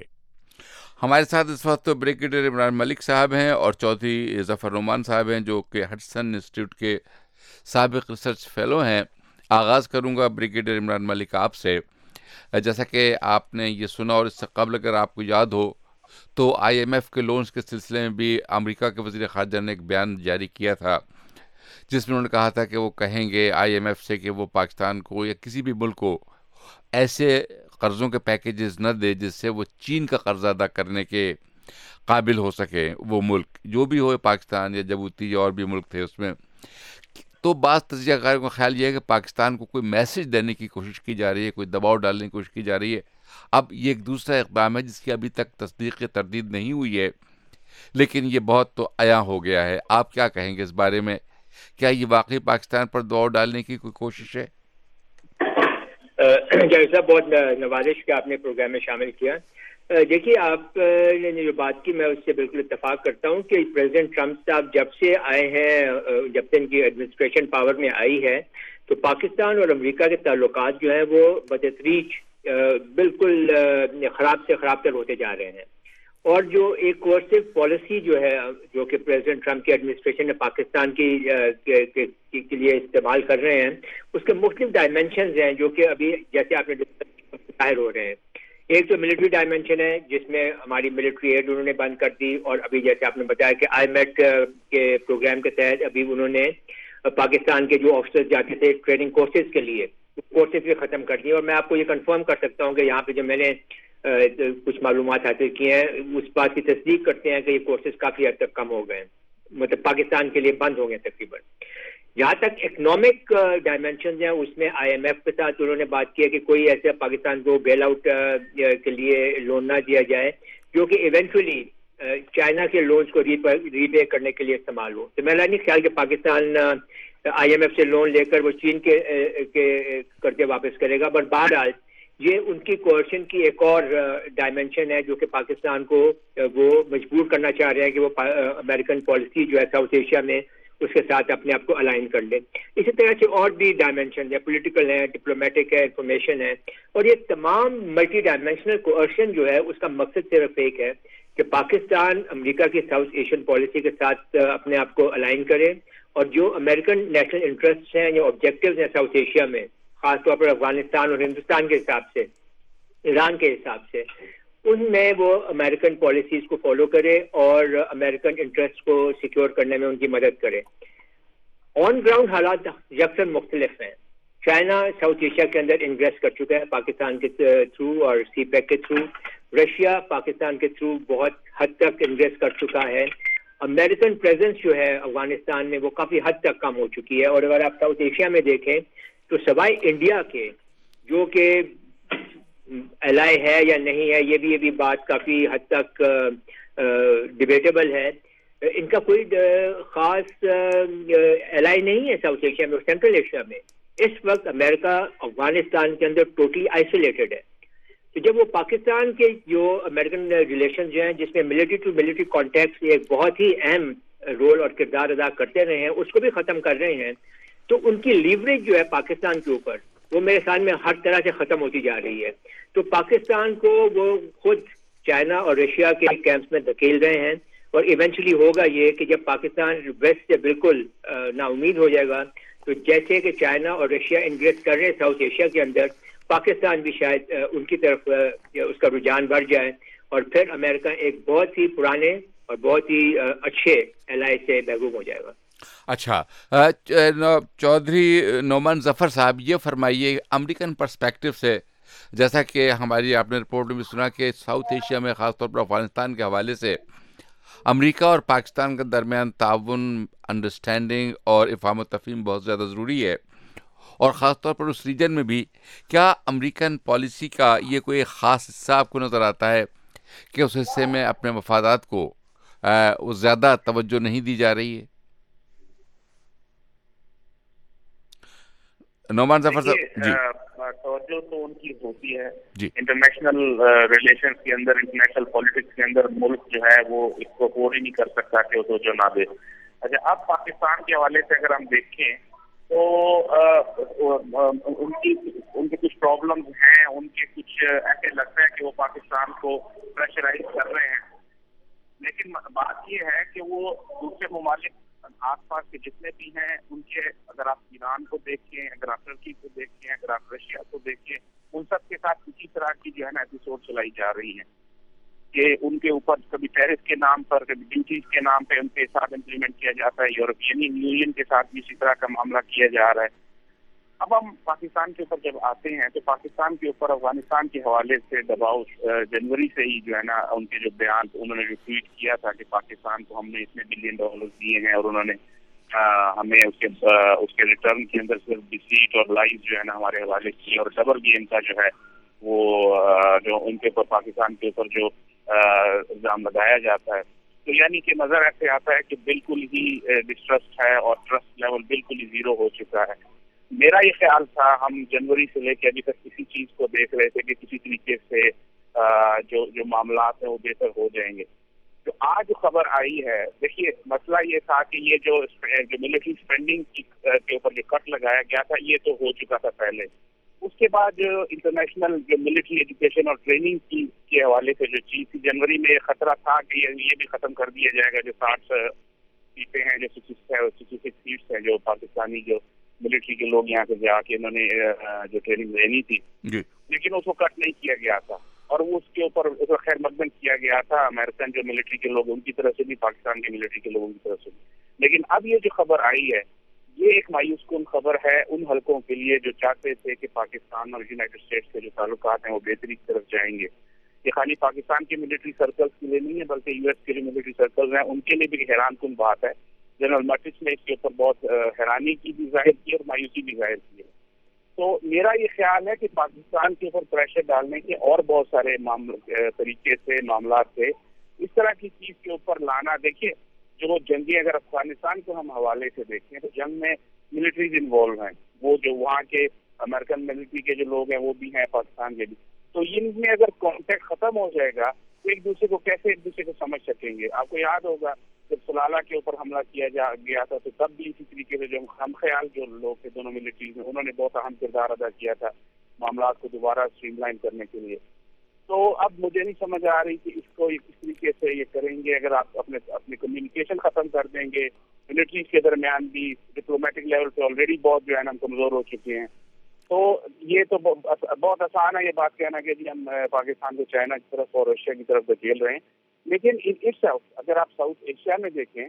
ہمارے ساتھ اس وقت بریگیڈیئر عمران ملک صاحب ہیں اور چودھری ظفر نعمان صاحب ہیں جو کہ ہڈسن انسٹیٹیوٹ کے سابق ریسرچ فیلو ہیں. آغاز کروں گا بریگیڈیئر عمران ملک آپ سے. جیسا کہ آپ نے یہ سنا اور اس سے قبل اگر آپ کو یاد ہو تو آئی ایم ایف کے لونز کے سلسلے میں بھی امریکہ کے وزیر خارجہ نے ایک بیان جاری کیا تھا جس میں انہوں نے کہا تھا کہ وہ کہیں گے آئی ایم ایف سے کہ وہ پاکستان کو یا کسی بھی ملک کو ایسے قرضوں کے پیکیجز نہ دے جس سے وہ چین کا قرض ادا کرنے کے قابل ہو سکے. وہ ملک جو بھی ہو, پاکستان یا جبوتی یا اور بھی ملک تھے اس میں. تو بعض تجزیہ کاروں کا خیال یہ ہے کہ پاکستان کو کوئی میسج دینے کی کوشش کی جا رہی ہے, کوئی دباؤ ڈالنے کی کوشش کی جا رہی ہے. اب یہ ایک دوسرا اقدام ہے جس کی ابھی تک تصدیق یا تردید نہیں ہوئی ہے, لیکن یہ بہت تو عیاں ہو گیا ہے. آپ کیا کہیں گے اس بارے میں؟ کیا یہ واقعی پاکستان پر دباؤ ڈالنے کی کوئی کوشش ہے؟ جیسا بہت نوازش کہ آپ نے پروگرام میں شامل کیا. دیکھیے, آپ نے جو بات کی میں اس سے بالکل اتفاق کرتا ہوں کہ پریزیڈنٹ ٹرمپ صاحب جب سے آئے ہیں, جب سے ان کی ایڈمنسٹریشن پاور میں آئی ہے, تو پاکستان اور امریکہ کے تعلقات جو ہیں وہ بتدریج بالکل خراب سے خراب تر ہوتے جا رہے ہیں. اور جو ایک کورسو پالیسی جو ہے جو کہ پریزیڈنٹ ٹرمپ کی ایڈمنسٹریشن نے پاکستان کے لیے استعمال کر رہے ہیں, اس کے مختلف ڈائمینشنز ہیں جو کہ ابھی جیسے آپ نے ظاہر ہو رہے ہیں. ایک تو ملٹری ڈائمینشن ہے جس میں ہماری ملٹری ایڈ انہوں نے بند کر دی, اور ابھی جیسے آپ نے بتایا کہ آئی میٹ کے پروگرام کے تحت ابھی انہوں نے پاکستان کے جو آفیسرز جاتے تھے ٹریننگ کورسز کے لیے, کورسز بھی ختم کر دیے. اور میں آپ کو یہ کنفرم کر سکتا ہوں کہ یہاں پہ جو میں نے کچھ معلومات حاصل کی ہیں اس بات کی تصدیق کرتے ہیں کہ یہ کورسز کافی حد تک کم ہو گئے ہیں, مطلب پاکستان کے لیے بند ہو گئے تقریباً. جہاں تک اکنامک ڈائمینشنز ہیں اس میں آئی ایم ایف کے ساتھ انہوں نے بات کی ہے کہ کوئی ایسے پاکستان کو بیل آؤٹ کے لیے لون نہ دیا جائے جو کہ ایونچولی چائنا کے لونز کو ری پے کرنے کے لیے استعمال ہو. تو میرا نہیں خیال کہ پاکستان IMF سے لون لے کر وہ چین کے قرضے واپس کرے گا. بٹ بہرحال یہ ان کی کوئرشن کی ایک اور ڈائمینشن ہے جو کہ پاکستان کو وہ مجبور کرنا چاہ رہے ہیں کہ وہ امریکن پالیسی جو ہے ساؤتھ ایشیا میں اس کے ساتھ اپنے آپ کو الائن کر لیں. اسی طرح سے اور بھی ڈائمینشن ہے, پولیٹیکل ہے, ڈپلومیٹک ہے, انفارمیشن ہے, اور یہ تمام ملٹی ڈائمینشنل کوئرشن جو ہے اس کا مقصد صرف ایک ہے کہ پاکستان امریکہ کی ساؤتھ ایشین پالیسی کے ساتھ اپنے آپ کو الائن کرے, اور جو امریکن نیشنل انٹرسٹ ہیں یا آبجیکٹیوز ہیں ساؤتھ ایشیا میں, خاص طور پر افغانستان اور ہندوستان کے حساب سے, ایران کے حساب سے, ان میں وہ امریکن پالیسیز کو فالو کرے اور امریکن انٹرسٹ کو سیکیور کرنے میں ان کی مدد کرے. آن گراؤنڈ حالات یکساں مختلف ہیں. چائنا ساؤتھ ایشیا کے اندر انگریس کر چکا ہے پاکستان کے تھرو اور سی پیک کے تھرو. رشیا پاکستان کے تھرو بہت حد تک انگریس کر چکا ہے. امریکن پریزنس جو ہے افغانستان میں وہ کافی حد تک کم ہو چکی ہے. اور اگر آپ ساؤتھ ایشیا میں دیکھیں تو سوائے انڈیا کے, جو کہ الائی ہے یا نہیں ہے, یہ بھی بات کافی حد تک ڈیبیٹیبل ہے, ان کا کوئی خاص الائی نہیں ہے ساؤتھ ایشیا میں اور سینٹرل ایشیا میں. اس وقت امریکہ افغانستان کے اندر ٹوٹلی آئسولیٹڈ ہے. تو جب وہ پاکستان کے جو امریکن ریلیشنز جو ہیں جس میں ملٹری ٹو ملٹری کانٹیکٹس ایک بہت ہی اہم رول اور کردار ادا کرتے رہے ہیں, اس کو بھی ختم کر رہے ہیں, تو ان کی لیوریج جو ہے پاکستان کے اوپر وہ میرے خیال میں ہر طرح سے ختم ہوتی جا رہی ہے. تو پاکستان کو وہ خود چائنا اور رشیا کے کیمپس میں دھکیل رہے ہیں, اور ایونچولی ہوگا یہ کہ جب پاکستان ویسٹ سے بالکل نا امید ہو جائے گا, تو جیسے کہ چائنا اور رشیا انگریس کر رہے ہیں ساؤتھ ایشیا کے اندر, پاکستان بھی شاید ان کی طرف اس کا رجحان بڑھ جائے, اور پھر امریکہ ایک بہت ہی پرانے اور بہت ہی اچھے الائی سے محروم ہو جائے گا. اچھا, چودھری نعمان ظفر صاحب, یہ فرمائیے امریکن پرسپیکٹو سے, جیسا کہ ہماری آپ نے رپورٹ میں بھی سنا کہ ساؤتھ ایشیا میں خاص طور پر افغانستان کے حوالے سے امریکہ اور پاکستان کے درمیان تعاون, انڈرسٹینڈنگ اور افہام و تفہیم بہت زیادہ ضروری ہے, اور خاص طور پر اس ریجن میں بھی. کیا امریکن پالیسی کا یہ کوئی خاص حصہ آپ کو نظر آتا ہے کہ اس حصے میں اپنے مفادات کو زیادہ توجہ نہیں دی جا رہی ہے؟ نعمان ظفر صاحب جی. توجہ تو ان کی ہوتی ہے انٹرنیشنل ریلیشنز کے اندر, انٹرنیشنل پالیٹکس کے اندر ملک جو ہے وہ اس کو افورڈ ہی نہیں کر سکتا کہ وہ توجہ نہ دے. اچھا, اب پاکستان کے حوالے سے اگر ہم دیکھیں تو ان کے کچھ پرابلمز ہیں, ان کے کچھ ایسے لگتا ہے کہ وہ پاکستان کو پریشرائز کر رہے ہیں, لیکن بات یہ ہے کہ وہ دوسرے ممالک آس پاس کے جتنے بھی ہیں ان کے, اگر آپ ایران کو دیکھیں, اگر آپ ترکی کو دیکھیں, اگر آپ رشیا کو دیکھیں, ان سب کے ساتھ اسی طرح کی جو ہے نا ایپیسوڈ چلائی جا رہی ہیں کہ ان کے اوپر کبھی ٹیرف کے نام پر, کبھی ڈیوٹیز کے نام پہ ان کے ساتھ امپلیمنٹ کیا جاتا ہے. یورپین یونین کے ساتھ بھی اسی طرح کا معاملہ کیا جا رہا ہے. اب ہم پاکستان کے اوپر جب آتے ہیں تو پاکستان کے اوپر افغانستان کے حوالے سے دباؤ جنوری سے ہی جو ہے نا ان کے جو بیان انہوں نے جو ٹویٹ کیا تھا کہ پاکستان کو ہم نے اتنے $1 بلین دیے ہیں, اور انہوں نے ہمیں اس کے ریٹرن کے اندر صرف ڈیسیٹ اور لائز جو ہے نا ہمارے حوالے کی, اور ڈبل گیم کا جو ہے وہ جو ان کے اوپر پاکستان کے اوپر جو الزام لگایا جاتا ہے. تو یعنی کہ نظر ایسے آتا ہے کہ بالکل ہی ڈسٹرسٹ ہے اور ٹرسٹ لیول بالکل ہی زیرو ہو چکا ہے. میرا یہ خیال تھا, ہم جنوری سے لے کے ابھی تک کسی چیز کو دیکھ رہے تھے کہ کسی طریقے سے جو معاملات ہیں وہ بہتر ہو جائیں گے. تو آج خبر آئی ہے, دیکھیے مسئلہ یہ تھا کہ یہ جو ملٹری اسپینڈنگ کے اوپر جو کٹ لگایا گیا تھا یہ تو ہو چکا تھا پہلے. اس کے بعد انٹرنیشنل جو ملٹری ایجوکیشن اور ٹریننگ کے حوالے سے جو چیز تھی, جنوری میں خطرہ تھا کہ یہ بھی ختم کر دیا جائے گا. جو 60 سیٹیں ہیں, جو 66 سیٹس ہیں جو پاکستانی جو ملٹری کے لوگ یہاں سے جا کے انہوں نے جو ٹریننگ لینی تھی, لیکن اس کو کٹ نہیں کیا گیا تھا, اور وہ اس کے اوپر خیر مقدم کیا گیا تھا امریکن جو ملٹری کے لوگ ان کی طرف سے بھی, پاکستان کے ملٹری کے لوگوں کی طرف سے بھی. لیکن اب یہ جو خبر آئی ہے یہ ایک مایوس کن خبر ہے ان حلقوں کے لیے جو چاہتے تھے کہ پاکستان اور یونائٹڈ اسٹیٹس کے جو تعلقات ہیں وہ بہتری کی طرف جائیں گے. یہ خالی پاکستان کے ملٹری سرکلز کے لیے نہیں ہے بلکہ یو ایس کے جو ملٹری سرکلز ہیں ان کے لیے بھی حیران کن بات ہے. جنرل میٹرکس نے اس کے اوپر بہت حیرانی کی بھی ظاہر کی اور مایوسی بھی ظاہر کی ہے. تو میرا یہ خیال ہے کہ پاکستان کے اوپر پریشر ڈالنے کے اور بہت سارے طریقے سے معاملات تھے. اس طرح کی چیز کے اوپر لانا, دیکھیے جو جنگی, اگر افغانستان کو ہم حوالے سے دیکھیں تو جنگ میں ملٹریز انوالو ہیں, وہ جو وہاں کے امریکن ملٹری کے جو لوگ ہیں وہ بھی ہیں, پاکستان کے بھی. تو ان میں اگر کانٹیکٹ ختم ہو جائے گا تو ایک دوسرے کو کیسے ایک دوسرے کو سمجھ سکیں گے؟ آپ کو یاد ہوگا جب سلالہ کے اوپر حملہ کیا گیا تھا تو تب بھی اسی طریقے سے جو ہم خیال جو لوگ تھے دونوں ملٹریز میں, انہوں نے بہت اہم کردار ادا کیا تھا معاملات کو دوبارہ اسٹریم لائن کرنے کے لیے. تو اب مجھے نہیں سمجھ آ رہی کہ اس کو کس طریقے سے یہ کریں گے. اگر آپ اپنے کمیونیکیشن ختم کر دیں گے, ملٹریز کے درمیان بھی ڈپلومیٹک لیول پہ آلریڈی بہت جو ہے نا ہم کمزور ہو چکے ہیں, تو یہ تو بہت آسان ہے یہ بات کہنا کہ جی ہم پاکستان کو چائنا کی طرف اور رشیا کی طرف دھکیل رہے ہیں. لیکن اگر آپ ساؤتھ ایشیا میں دیکھیں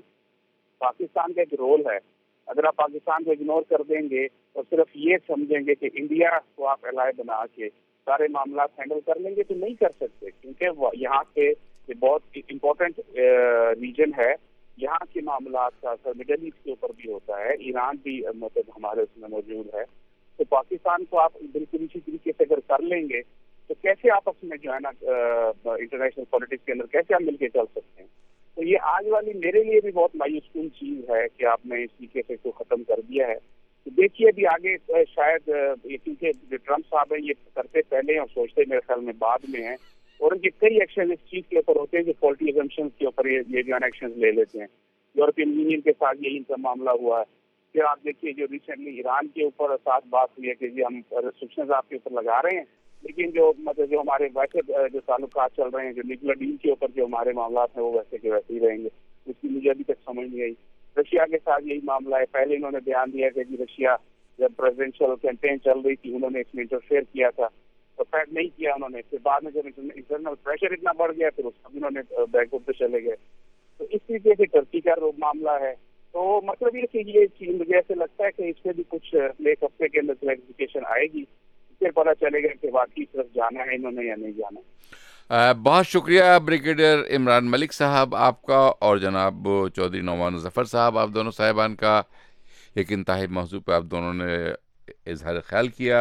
پاکستان کا ایک رول ہے. اگر آپ پاکستان کو اگنور کر دیں گے اور صرف یہ سمجھیں گے کہ انڈیا کو آپ الائے بنا کے سارے معاملات ہینڈل کر لیں گے تو نہیں کر سکتے, کیونکہ یہاں پہ یہ بہت امپورٹنٹ ریجن ہے. یہاں کے معاملات کا اثر مڈل ایسٹ کے اوپر بھی ہوتا ہے, ایران بھی مطلب ہمارے اس میں موجود ہے. تو پاکستان کو آپ بالکل اسی طریقے سے اگر کر لیں گے تو کیسے آپ اس میں جو ہے نا انٹرنیشنل پالیٹکس کے اندر کیسے آپ مل کے چل سکتے ہیں؟ تو یہ آج والی میرے لیے بھی بہت مایوس کن چیز ہے کہ آپ نے اس طریقے سے اس کو ختم کر دیا ہے. تو دیکھیے ابھی آگے شاید کیونکہ جو ٹرمپ صاحب ہیں یہ کرتے پہلے ہیں اور سوچتے میرے خیال میں بعد میں ہیں, اور ان کے کئی ایکشن اس چیز کے اوپر ہوتے ہیں جو فالٹی ایگزمپشن کے اوپر یہ جو ایکشن لے لیتے ہیں. یورپین یونین کے ساتھ یہی ان کا معاملہ ہوا ہے. پھر آپ دیکھیے جو ریسنٹلی ایران کے اوپر ساتھ بات ہوئی ہے کہ جی ہم ریسٹرکشنز آپ کے اوپر لگا رہے ہیں, لیکن جو ہمارے ویسے جو تعلقات چل رہے ہیں جو نیوکلیر ڈیل کے اوپر جو ہمارے معاملات ہیں وہ ویسے کے ویسے ہی رہیں گے. اس کی مجھے ابھی تک سمجھ نہیں آئی. رشیا کے ساتھ یہی معاملہ ہے. پہلے انہوں نے بیان دیا کہ جی رشیا جب پریزیڈینشیل کیمپین چل رہی تھی انہوں نے اس میں انٹرفیئر کیا تھا, تو فیڈ نہیں کیا انہوں نے. پھر بعد میں جب انٹرنل پریشر اتنا بڑھ گیا پھر اس کا بھی انہوں نے بیک اپ پہ چلے گئے. تو اس طریقے سے ترقی کا معاملہ ہے. تو مطلب یہ کہ یہ چیز مجھے ایسے لگتا ہے کہ اس سے بھی کچھ ایک ہفتے کے اندر کلیریفیکیشن آئے گی, پھر پتہ چلے گا کہ واقعی طرف جانا ہے انہوں نے یا نہیں جانا. بہت شکریہ بریگیڈیئر عمران ملک صاحب آپ کا, اور جناب چودھری نعمان ظفر صاحب, آپ دونوں صاحبان کا ایک انتہائی موضوع پہ آپ دونوں نے اظہار خیال کیا.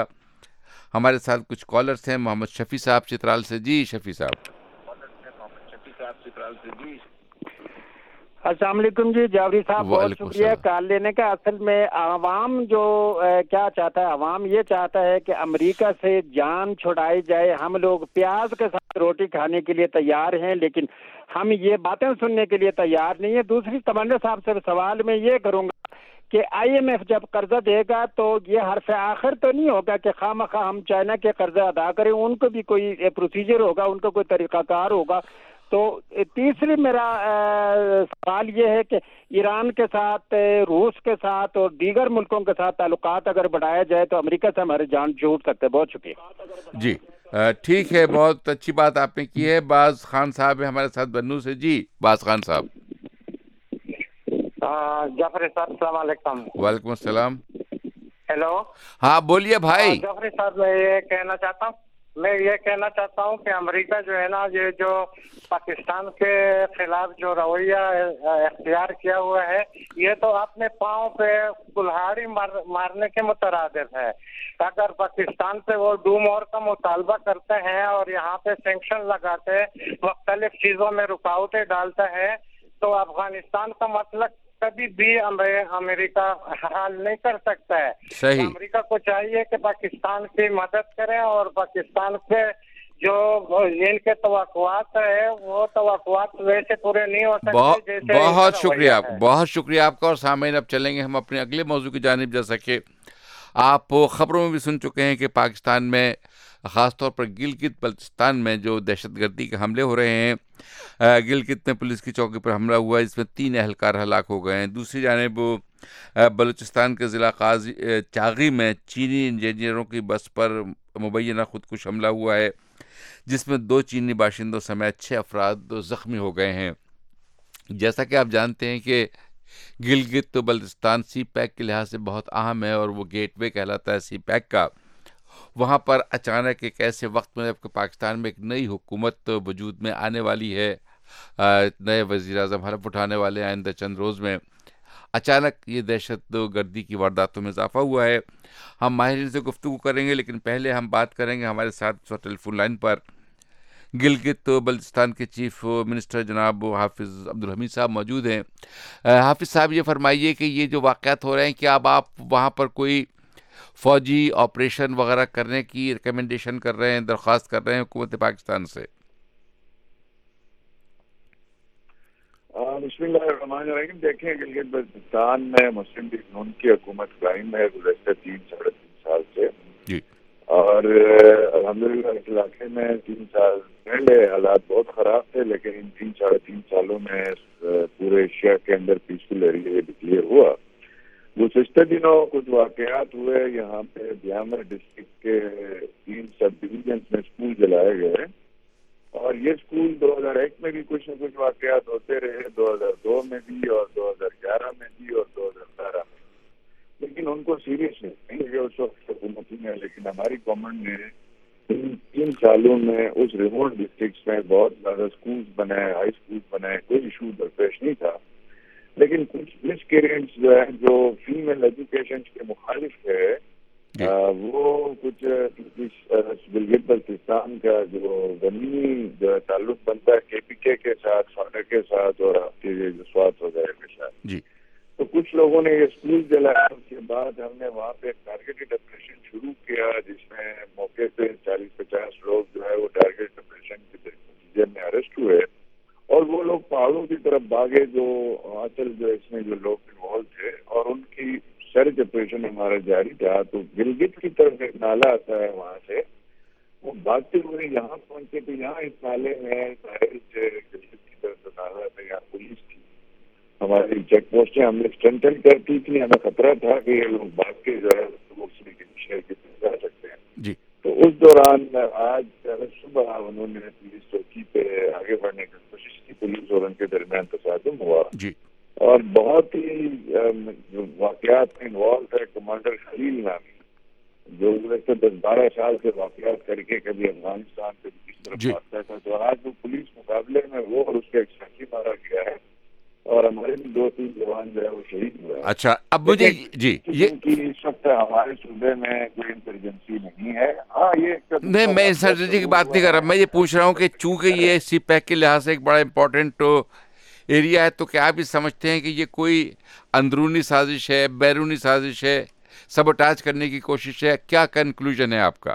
ہمارے ساتھ کچھ کالرز ہیں. محمد شفیع صاحب چترال سے. جی شفیع صاحب. السلام علیکم. جی جاوری صاحب بہت شکریہ کال لینے کا. اصل میں عوام جو کیا چاہتا ہے, عوام یہ چاہتا ہے کہ امریکہ سے جان چھڑائی جائے. ہم لوگ پیاز کے ساتھ روٹی کھانے کے لیے تیار ہیں, لیکن ہم یہ باتیں سننے کے لیے تیار نہیں ہے. دوسری کمانڈر صاحب سے سوال میں یہ کروں گا کہ آئی ایم ایف جب قرضہ دے گا تو یہ حرف آخر تو نہیں ہوگا کہ خواہ مخواہ ہم چائنا کے قرضہ ادا کریں. ان کو بھی کوئی پروسیجر ہوگا, ان کا کوئی طریقہ کار ہوگا. تو تیسری میرا سوال یہ ہے کہ ایران کے ساتھ, روس کے ساتھ اور دیگر ملکوں کے ساتھ تعلقات اگر بڑھایا جائے تو امریکہ سے ہمارے جان چھوٹ سکتے ہیں. بہت شکریہ. جی ٹھیک ہے, بہت اچھی بات آپ نے کی ہے. باز خان صاحب ہیں ہمارے ساتھ بنو سے. جی باز خان صاحب. جعفری صاحب السلام علیکم. وعلیکم السلام. ہیلو. ہاں بولیے بھائی. جعفری صاحب میں یہ کہنا چاہتا ہوں کہ امریکہ جو ہے نا یہ جو پاکستان کے خلاف جو رویہ اختیار کیا ہوا ہے یہ تو اپنے پاؤں پہ کلہاڑی مارنے کے مترادف ہے. اگر پاکستان سے وہ ڈو مور کا مطالبہ کرتے ہیں اور یہاں پہ سینکشن لگاتے مختلف چیزوں میں رکاوٹیں ڈالتا ہے تو افغانستان کا مسئلہ کبھی بھی امریکہ حل نہیں کر سکتا ہے. صحیح. امریکہ کو چاہیے کہ پاکستان کی مدد کرے اور پاکستان کے جو ان کے توقعات ہے وہ توقعات ویسے پورے نہیں ہو سکتے جیسے. بہت شکریہ, بہت شکریہ آپ کا. اور سامعین اب چلیں گے ہم اپنے اگلے موضوع کی جانب. جیسا کہ آپ خبروں میں بھی سن چکے ہیں کہ پاکستان میں خاص طور پر گلگت بلتستان میں جو دہشت گردی کے حملے ہو رہے ہیں. گلگت میں پولیس کی چوکی پر حملہ ہوا ہے جس میں 3 اہلکار ہلاک ہو گئے ہیں. دوسری جانب بلوچستان کے ضلع چاغی میں چینی انجینئروں کی بس پر مبینہ خودکش حملہ ہوا ہے جس میں 2 چینی باشندوں سمیت 6 افراد زخمی ہو گئے ہیں. جیسا کہ آپ جانتے ہیں کہ گلگت بلتستان سی پیک کے لحاظ سے بہت اہم ہے اور وہ گیٹ وے کہلاتا ہے سی پیک کا. وہاں پر اچانک ایک ایسے وقت میں جب کہ پاکستان میں ایک نئی حکومت وجود میں آنے والی ہے, نئے وزیر اعظم حلف اٹھانے والے آئندہ چند روز میں, اچانک یہ دہشت گردی کی وارداتوں میں اضافہ ہوا ہے. ہم ماہرین سے گفتگو کریں گے، لیکن پہلے ہم بات کریں گے ہمارے ساتھ ٹیلی فون لائن پر گلگت بلتستان کے چیف منسٹر جناب حافظ عبدالحمید صاحب موجود ہیں. حافظ صاحب، یہ فرمائیے کہ یہ جو واقعات ہو رہے ہیں، کیا اب آپ وہاں پر کوئی فوجی آپریشن وغیرہ کرنے کی ریکمنڈیشن کر رہے ہیں، درخواست کر رہے ہیں حکومت پاکستان سے؟ بسم اللہ الرحمن الرحیم. دیکھیں، گلگت بلتستان میں مسلم لیگ نون کی حکومت قائم ہے گزشتہ 3-3.5 سال سے جی، اور الحمدللہ اس علاقے میں 3 سال پہلے حالات بہت خراب تھے، لیکن ان 3-3.5 سالوں میں پورے ایشیا کے اندر پیسفل ایریا ڈکلیئر ہوا. گزشتہ دنوں کچھ واقعات ہوئے یہاں پہ بیامر ڈسٹرکٹ کے 3 سب ڈویژنس میں اسکول جلائے گئے، اور یہ اسکول 2001 میں بھی کچھ نہ کچھ واقعات ہوتے رہے، 2002 میں بھی اور 2011 میں بھی اور 2012 میں، لیکن ان کو سیریس نہیں لیا اس وقت حکومتی میں. لیکن ہماری گورنمنٹ نے 3 سالوں میں اس ریموٹ ڈسٹرکٹس میں بہت زیادہ اسکولس بنائے، ہائی اسکولس بنائے، کوئی ایشو درپیش نہیں تھا. لیکن کچھ مسکرینٹس جو ہے جو فیمیل ایجوکیشن کے مخالف ہے، وہ کچھ گلگت بلتستان کا جو زمینی جو تعلق بنتا ہے کے پی کے ساتھ، فاٹا کے ساتھ اور آپ کے جو سوات وغیرہ کے ساتھ، جی، تو کچھ لوگوں نے یہ اسکول جلایا. اس کے بعد ہم نے وہاں پہ ٹارگیٹڈ آپریشن شروع کیا، جس میں موقع پہ 40-50 لوگ جو ہے وہ ٹارگیٹ آپریشن کے نتیجے میں اریسٹ ہوئے، اور وہ لوگ پہاڑوں کی طرف بھاگے جو اصل جو اس میں جو لوگ انوالو تھے، اور ان کی سرچ آپریشن ہمارا جاری تھا. تو گلگت کی طرف ایک نالا آتا ہے، وہاں سے وہ بھاگتے ہوئے یہاں پہنچے، تو یہاں اس نالے میں گلگت کی طرف جو نالا تھا، یہاں پولیس تھی، ہماری چیک پوسٹیں ہم نے اسٹرینتھن کرتی تھی. ہمیں خطرہ تھا کہ یہ لوگ بھاگ کے جو ہے شہر کی طرف جا سکتے ہیں. جی، تو اس دوران آج صبح انہوں نے پولیس چوکی پہ آگے بڑھنے کی کوشش کی، پولیس اور ان کے درمیان تصادم ہوا. جی، اور بہت ہی واقعات میں انوالو ہے کمانڈر خلیل نامی، جو گزشتہ 10-12 سال سے واقعات کر کے کبھی افغانستان سے کس طرف بھاگتا تھا. تو آج وہ پولیس مقابلے میں وہ اور اس کا ایک ساتھی مارا گیا ہے، اور ہمارے بھی 2-3 جوان جو ہے وہ شہید ہوئے. اچھا، اب مجھے جی اس وقت ہمارے صوبے میں کوئی انسرجنسی نہیں ہے. ہاں، یہ نہیں، میں انسرجنسی کی بات نہیں کر رہا، میں یہ پوچھ رہا ہوں کہ چونکہ یہ سی پیک کے لحاظ سے ایک بڑا امپورٹنٹ ایریا ہے، تو کیا آپ یہ سمجھتے ہیں کہ یہ کوئی اندرونی سازش ہے، بیرونی سازش ہے، سبوٹاج کرنے کی کوشش ہے؟ کیا کنکلوژن ہے آپ کا؟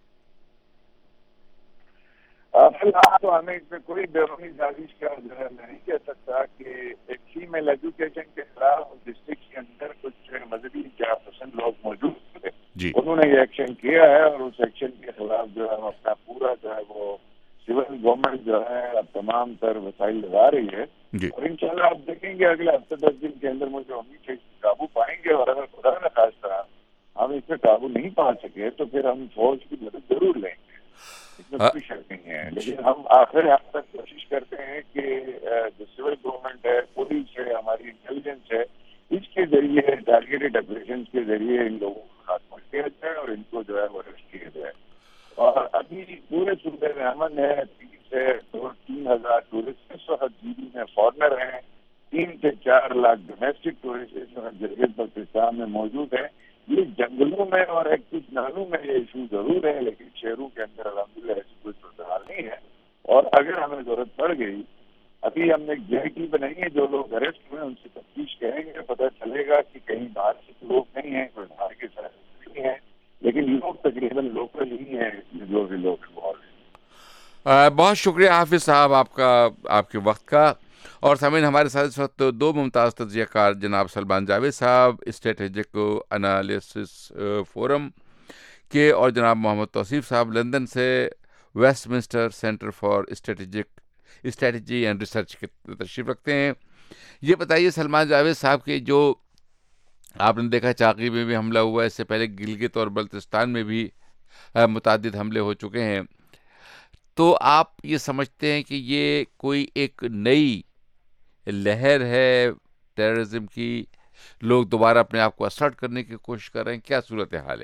فی الحال تو ہمیں اس میں کوئی بیرونی سازش کا جو ہے میں نہیں کہہ سکتا کہ ایک فیمیل ایجوکیشن کے خلاف ڈسٹرکٹ کے اندر کچھ مذہبی کیا پسند لوگ موجود تھے، انہوں نے یہ ایکشن کیا ہے، اور اس ایکشن کے خلاف جو ہے اپنا پورا جو ہے وہ سول گورنمنٹ جو ہے اب تمام تر وسائل لگا رہی ہے. اور انشاءاللہ آپ دیکھیں گے اگلے ہفتے 10 دن کے اندر مجھے امید ہے قابو پائیں گے. اور اگر خدا نہ خواستہ ہم اس پہ قابو نہیں پا سکے تو پھر ہم فوج کی مدد ضرور لیں گے، اس میں کوئی شک نہیں ہے. لیکن ہم آخر حد تک کوشش کرتے ہیں کہ جو سول گورنمنٹ ہے، پولیس ہے، ہماری انٹیلیجنس ہے، اس کے ذریعے ٹارگیٹڈ آپریشن کے ذریعے ان لوگوں کو خاتمہ کیا جائے اور ان کو جو ہے وہ اریسٹ کیا جائے. اور ابھی پورے صوبے میں امن ہے. 3,000 ٹورسٹ اس وقت جی میں فارنر ہیں، 3 سے 4 لاکھ ڈومیسٹک ٹورسٹ اس وقت گلگت بلتستان میں موجود ہیں. یہ جنگلوں میں اور ایک کچھ نالوں میں یہ ایشو ضرور ہے، لیکن شہروں کے اندر الحمدللہ ایسی کوئی صورتحال نہیں ہے. اور اگر ہمیں ضرورت پڑ گئی، ابھی ہم نے ایک جے بنائی ہے، جو لوگ اریسٹ ہوئے ان سے تفتیش کریں گے، پتہ چلے گا کہ کہیں باہر سے لوگ نہیں ہیں، کوئی باہر کے ساتھ نہیں ہیں، لیکن لوگ تقریباً لوکل ہی ہیں جو بھی لوگ انوالو ہیں. بہت شکریہ حافظ صاحب آپ کے وقت کا. اور سامعین، ہمارے ساتھ اس وقت 2 ممتاز تجزیہ کار جناب سلمان جاوید صاحب اسٹریٹجک انالیسس فورم کے، اور جناب محمد توصیف صاحب لندن سے Westminster centre for strategy and research کے تشریف رکھتے ہیں. یہ بتائیے سلمان جاوید صاحب کہ جو آپ نے دیکھا چاقی میں بھی حملہ ہوا ہے، اس سے پہلے گلگت اور بلتستان میں بھی متعدد حملے ہو چکے ہیں، تو آپ یہ سمجھتے ہیں کہ یہ کوئی ایک نئی لہر ہے ٹیررزم کی، لوگ دوبارہ اپنے آپ کو اسرٹ کرنے کی کوشش کر رہے ہیں؟ کیا صورتحال ہے؟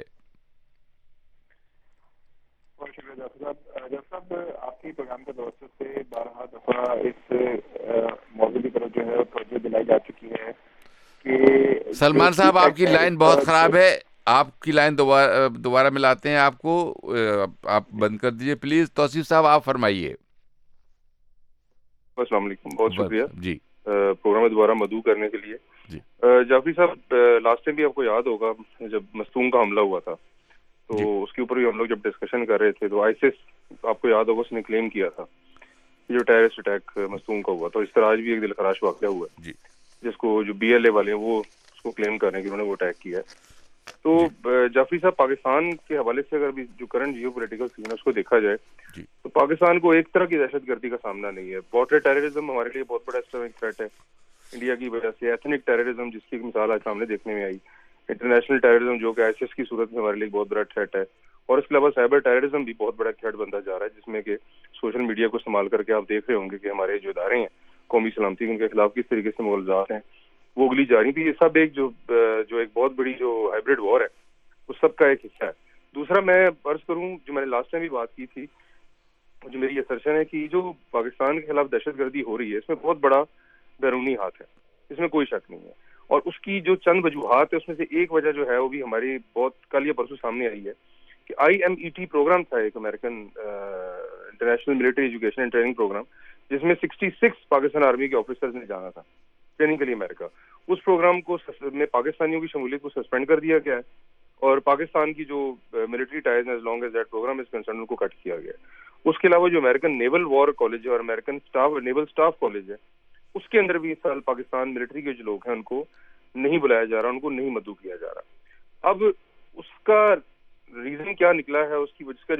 بہت شکریہ ڈاکٹر صاحب، آپ کی پروگرام کے توسط سے بارہا دفعہ اس موضوع کی طرف جو ہے توجہ دلائی جا چکی ہے کہ سلمان صاحب آپ کی لائن بہت خراب ہے, آپ کی لائن دوبارہ ملاتے ہیں آپ کو, آپ بند کر دیجئے پلیز. توصیف صاحب آپ فرمائیے. السلام علیکم, بہت شکریہ جی پروگرام میں دوبارہ مدعو کرنے کے لیے. جی جعفری صاحب, لاسٹ ٹائم بھی آپ کو یاد ہوگا جب مستونگ کا حملہ ہوا تھا تو اس کے اوپر بھی ہم لوگ جب ڈسکشن کر رہے تھے تو آئیسس آپ کو یاد ہوگا اس نے کلیم کیا تھا جو ٹیررسٹ اٹیک مستونگ کا ہوا, تو اس طرح آج بھی ایک دل خراش واقعہ ہوا ہے جس کو جو BLA والے ہیں وہ اس کو کلیم کر رہے ہیں کہ انہوں نے وہ اٹیک کیا ہے. تو جعفری صاحب, پاکستان کے حوالے سے اگر جو کرنٹ جیو پولیٹیکل سین ہے اس کو دیکھا جائے تو پاکستان کو ایک طرح کی دہشت گردی کا سامنا نہیں ہے. بارڈر ٹیررزم ہمارے لیے بہت بڑا اسٹرائک تھریٹ ہے انڈیا کی وجہ سے. ایتھنک ٹیررزم جس کی مثال آج سامنے دیکھنے میں آئی, انٹرنیشنل ٹیررزم جو کہ ISIS کی صورت میں ہمارے لیے بہت بڑا تھریٹ ہے, اور اس کے علاوہ سائبر ٹیررزم بھی بہت بڑا تھریٹ بنتا جا رہا ہے جس میں کہ سوشل میڈیا کو استعمال کر کے آپ دیکھ رہے ہوں گے کہ ہمارے جو ادارے ہیں قومی سلامتی ان کے خلاف کس طریقے سے مغالطات ہیں وہ اگلی جا رہی تھی. یہ سب ایک جو ایک بہت بڑی جو ہائبرڈ وار ہے اس سب کا ایک حصہ ہے. دوسرا میں عرض کروں, جو میں نے لاسٹ ٹائم بھی بات کی تھی, جو میری اسرشن ہے کہ جو پاکستان کے خلاف دہشت گردی ہو رہی ہے اس میں بہت بڑا بیرونی ہاتھ ہے, اس میں کوئی شک نہیں ہے. اور اس کی جو چند وجوہات ہے اس میں سے ایک وجہ جو ہے وہ بھی ہماری بہت کل یا پرسوں سامنے آئی ہے کہ IMET پروگرام تھا ایک American international military education and training programme جس میں 66 پاکستان آرمی کے آفیسرز نے جانا تھا ٹریننگ کے لیے امریکہ. اس پروگرام کو میں پاکستانیوں کی شمولیت کو سسپینڈ کر دیا گیا ہے اور پاکستان کی جو military ties as long as that programme is concern ان کو کٹ کیا گیا. اس کے علاوہ جو امریکن نیول وار کالج ہے اور امریکن نیول اسٹاف کالج ہے اس کے اندر بھی اس سال پاکستان ملٹری کے جو لوگ ہیں ان کو نہیں بلایا جا رہا, ان کو نہیں مدعو کیا جا رہا. اب اس کا ریزن کیا نکلا ہے, اس کی وجہ کا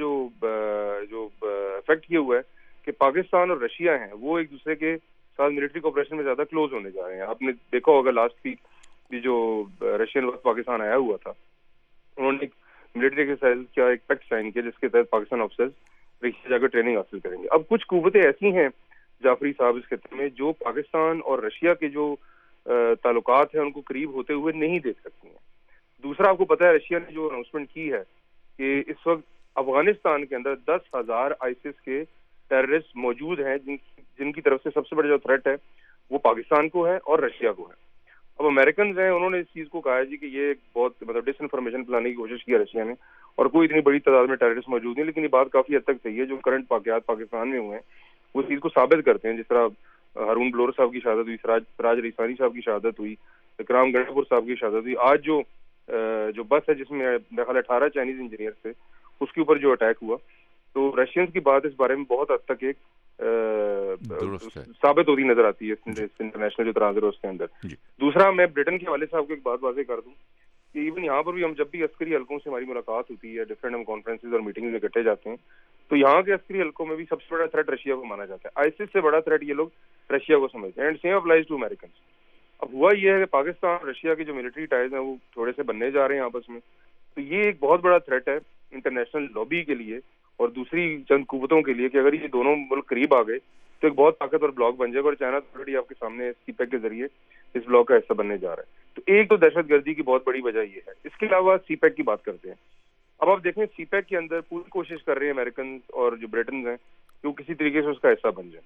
جو افیکٹ یہ ہوا ہے کہ پاکستان اور رشیا ہیں وہ ایک دوسرے کے ساتھ ملٹری کوپریشن میں زیادہ کلوز ہونے جا رہے ہیں. آپ نے دیکھا ہوگا لاسٹ ویک بھی جو رشین وقت پاکستان آیا ہوا تھا انہوں نے ایک ملٹری ایکسرسائز کیا, ایک پیکٹ سائن کیا جس کے تحت پاکستان آفیسرز رشیا جا کر ٹریننگ حاصل کریں گے. اب کچھ قوتیں ایسی ہیں جعفری صاحب اس خطے میں جو پاکستان اور رشیا کے جو تعلقات ہیں ان کو قریب ہوتے ہوئے نہیں دیکھ سکتی ہیں. دوسرا آپ کو پتا ہے رشیا نے جو اناؤنسمنٹ کی ہے کہ اس وقت افغانستان کے اندر 10,000 ISIS کے ٹیررسٹ موجود ہیں جن کی طرف سے سب سے بڑا جو تھریٹ ہے وہ پاکستان کو ہے اور رشیا کو ہے. اب امریکنز ہیں انہوں نے اس چیز کو کہا ہے جی کہ یہ بہت ڈس انفارمیشن پھیلانے کی کوشش کی رشیا نے اور کوئی اتنی بڑی تعداد میں ٹیررسٹ موجود نہیں, لیکن یہ بات کافی حد تک صحیح ہے. جو کرنٹ واقعات پاکستان میں ہوئے ہیں وہ چیز کو ثابت کرتے ہیں. جس طرح ہارون بلور صاحب کی شہادت ہوئی, سراج ریسانی صاحب کی شہادت ہوئی, اکرام گنڈاپور صاحب کی شہادت ہوئی. آج جو بس ہے جس میں میرے خیال 18 چائنیز انجینئر تھے اس کے اوپر جو اٹیک ہوا, تو رشینز کی بات اس بارے میں بہت حد تک ایک ثابت ہوتی نظر آتی ہے انٹرنیشنل جو تناظر ہے اس کے اندر. دوسرا میں برٹن کے حوالے سے آپ کو ایک بات واضح کر دوں کہ ایون یہاں پر بھی ہم جب بھی عسکری حلقوں سے ہماری ملاقات ہوتی ہے, ڈفرینٹ ہم کانفرنسز اور میٹنگز میں اکٹھے جاتے ہیں, تو یہاں کے عسکری حلقوں میں بھی سب سے بڑا تھریٹ رشیا کو مانا جاتا ہے. ISIS سے بڑا تھریٹ یہ لوگ رشیا کو سمجھتے ہیں, and same applies to Americans. اب ہوا یہ ہے کہ پاکستان اور رشیا کے جو ملٹری ٹائز ہیں وہ تھوڑے سے بننے جا رہے ہیں آپس میں, تو یہ ایک بہت بڑا تھریٹ ہے انٹرنیشنل لابی کے لیے اور دوسری چند قوتوں کے لیے کہ اگر یہ دونوں ملک قریب آ گئے تو ایک بہت طاقتور بلاک بن جائے گا, اور چائنا آلریڈی آپ کے سامنے CPEC کے ذریعے اس بلاک کا حصہ بننے جا رہا ہے. تو ایک تو دہشت گردی کی بہت بڑی وجہ یہ ہے. اس کے علاوہ CPEC کی بات کرتے ہیں. اب آپ دیکھیں CPEC کے اندر پوری کوشش کر رہے ہیں امریکنز اور جو برٹنز ہیں کہ وہ کسی طریقے سے اس کا حصہ بن جائیں.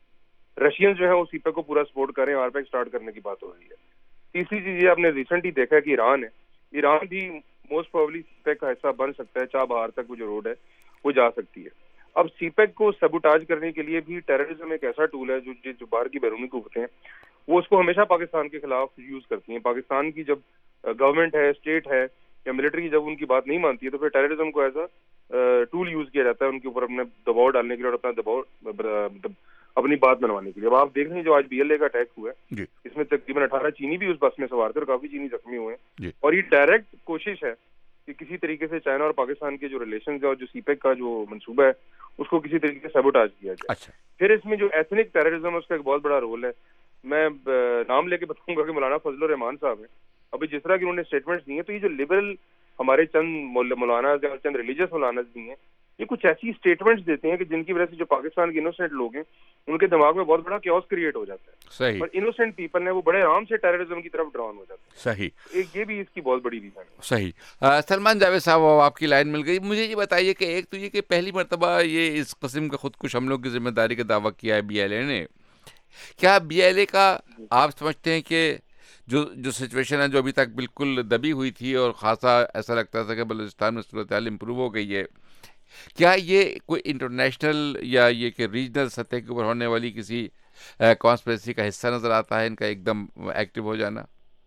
رشینز جو ہیں وہ CPEC کو پورا سپورٹ کر رہے ہیں, RPEC اسٹارٹ کرنے کی بات ہو رہی ہے. تیسری چیز یہ آپ نے ریسنٹلی دیکھا ہے کہ ایران ہے, ایران بھی موسٹ پروبلی CPEC کا حصہ بن سکتا ہے. چاہ بہار تک وہ جو روڈ ہے وہ جا سکتی ہے. اب CPEC کو سبوٹاج کرنے کے لیے بھی ٹیررزم ایک ایسا ٹول ہے جو باہر کی بیرونی قوتیں ہیں وہ اس کو ہمیشہ پاکستان کے خلاف یوز کرتی ہیں. پاکستان کی جب گورنمنٹ ہے, اسٹیٹ ہے یا ملٹری جب ان کی بات نہیں مانتی ہے تو پھر ٹیررزم کو ایز اے ٹول یوز کیا جاتا ہے ان کے اوپر اپنے دباؤ ڈالنے کے لیے اور اپنا دباؤ اپنی بات منوانے کے لیے. اب آپ دیکھ رہے ہیں جو آج BLA کا اٹیک ہوا ہے اس میں تقریباً 18 چینی بھی اس بس میں سوار تھے اور کافی چینی زخمی ہوئے ہیں, اور یہ ڈائریکٹ کوشش ہے کہ کسی طریقے سے چائنا اور پاکستان کے جو ریلیشنز ہے اور جو CPEC کا جو منصوبہ ہے اس کو کسی طریقے سے سیبوٹاج کیا جائے. پھر اس میں جو ایتھنک ٹیررزم ہے اس کا ایک بہت بڑا رول ہے. میں نام لے کے بتاؤں گا کہ مولانا فضل الرحمان صاحب ہیں, ابھی جس طرح کی انہوں نے اسٹیٹمنٹس دی ہیں, تو یہ جو لبرل ہمارے چند مولاناز اور چند ریلیجیس مولاناز بھی ہیں یہ کچھ ایسی اسٹیٹمنٹس دیتے ہیں کہ جن کی وجہ سے جو پاکستان کے انوسینٹ لوگ ہیں ان کے دماغ میں بہت بڑا کیوس کریٹ ہو جاتا ہے. صحیح. اور انوسینٹ پیپل ہیں وہ بڑے آرام سے ٹیررزم کی طرف ڈراؤن ہو جاتے ہیں. صحیح. ایک یہ بھی اس کی بہت بڑی ریزن ہے. صحیح. سلمان جاوید صاحب آپ کی لائن مل گئی. مجھے یہ بتائیے کہ ایک تو یہ کہ پہلی مرتبہ یہ اس قسم کا خودکش حملوں کی ذمہ داری کا دعویٰ کیا ہے BLA نے. کیا BLA کا آپ سمجھتے ہیں کہ جو سچویشن ہے جو ابھی تک بالکل دبی ہوئی تھی اور خاصا ایسا لگتا تھا کہ بلوچستان میں صورتحال امپروو ہو گئی ہے، کیا یہ کوئی انٹرنیشنل یا یہ کہ ریجنل سطح کے اوپر ہونے والی کسی کانسپریسی کا حصہ نظر آتا ہے ان کا ایک دم ایکٹیو ہو جانا؟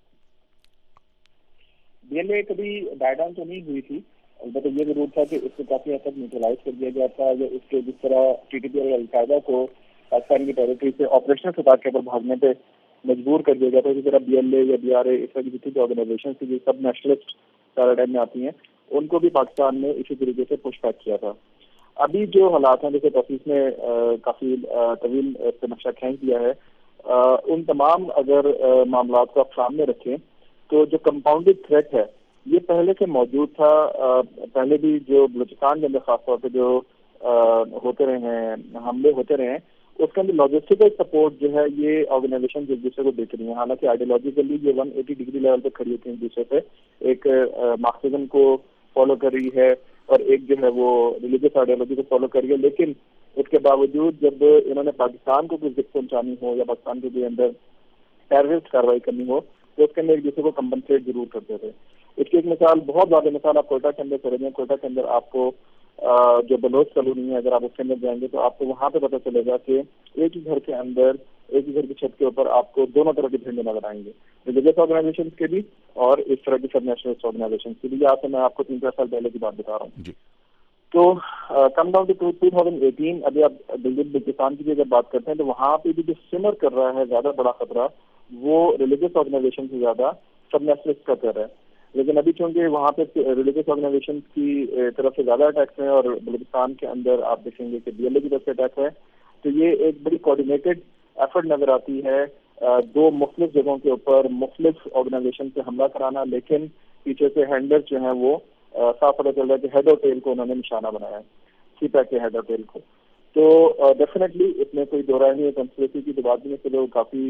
DLA کبھی ڈائی ڈاؤن تو نہیں ہوئی تھی، البتہ یہ ضرور تھا کہ اس کو کافی حد تک نیوٹرلائز کر دیا گیا تھا، یا اس کے جس طرح TTP اور القاعدہ کو پاکستان کی ٹیریٹری سے آپریشنل سطح کے اوپر بھاگنے پہ مجبور کر دیا گیا تھا، اسی طرح BLA یا BRA اس طرح کی جتنی آرگنائزیشن تھی جو سب نیشنلسٹ پیراڈائم میں آتی ہیں، ان کو بھی پاکستان نے اسی طریقے سے پش بیک کیا تھا. ابھی جو حالات ہیں جیسے توفیق نے کافی طویل سے نقشہ کھینچ دیا ہے، ان تمام اگر معاملات کو آپ سامنے رکھیں تو جو کمپاؤنڈڈ تھریٹ ہے یہ پہلے سے موجود تھا. پہلے بھی جو بلوچستان کے اندر خاص طور پہ جو ہوتے رہے ہیں حملے ہوتے رہے ہیں، اس کے اندر لاجسٹیکل سپورٹ جو ہے یہ آرگنائزیشن ایک دوسرے کو دیکھ رہی ہیں، حالانکہ آئیڈیالوجیکلی یہ 180 ڈگری لیول پہ کھڑی ہوتی ہیں ایک دوسرے سے، ایک مارکسزم کو فالو کر رہی ہے اور ایک جو ہے وہ ریلیجیس آئیڈیالوجی کو فالو کر رہی ہے. لیکن اس کے باوجود جب انہوں نے پاکستان کو کوئی ذکر پہنچانی ہو یا پاکستان کے اندر ٹیررسٹ کارروائی کرنی ہو تو اس کے اندر ایک دوسرے کو کمپنسیٹ ضرور کرتے تھے. اس کی ایک مثال، بہت زیادہ مثال آپ کوئٹہ کے اندر کریں گے. کوئٹہ کے اندر آپ کو جو بلوچ کالونی ہے اگر آپ اس کے اندر جائیں گے تو آپ کو وہاں پہ پتہ چلے گا کہ ایک ہی گھر کے اندر ایک ہی گھر کی چھت کے اوپر آپ کو دونوں طرح کے جھنڈے نظر آئیں گے، ریلیجیس آرگنائزیشن کے بھی اور اس طرح کی سب نیشنلسٹ آرگنائزیشن کی بھی. یہاں سے میں آپ کو 3-4 سال پہلے کی بات بتا رہا ہوں. تو کم ڈاؤن ٹو 2018 ابھی آپ بلوچستان کی بھی اگر بات کرتے ہیں تو وہاں پہ بھی جو سمر کر رہا ہے زیادہ بڑا خطرہ وہ ریلیجیس آرگنائزیشن سے زیادہ سب نیشنلسٹ کا کر رہا ہے. لیکن ابھی چونکہ وہاں پہ ریلیجیس آرگنائزیشن کی طرف سے زیادہ اٹیکس ہیں اور بلوچستان کے اندر آپ دیکھیں گے کہ BLA کی طرف سے اٹیک ہے، تو یہ ایک بڑی کوآرڈینیٹڈ ایفرٹ نظر آتی ہے دو مختلف جگہوں کے اوپر مختلف آرگنائزیشن سے حملہ کرانا، لیکن پیچھے سے ہینڈلر جو ہیں وہ صاف پتہ چل رہا ہے کہ ہیڈ اور ٹیل کو انہوں نے نشانہ بنایا ہے، CPAC کے ہیڈ اور ٹیل کو. تو ڈیفینیٹلی اس میں کوئی دو رائے نہیں ہے. کنسپریسی کی تو بات نہیں ہے کہ لوگ کافی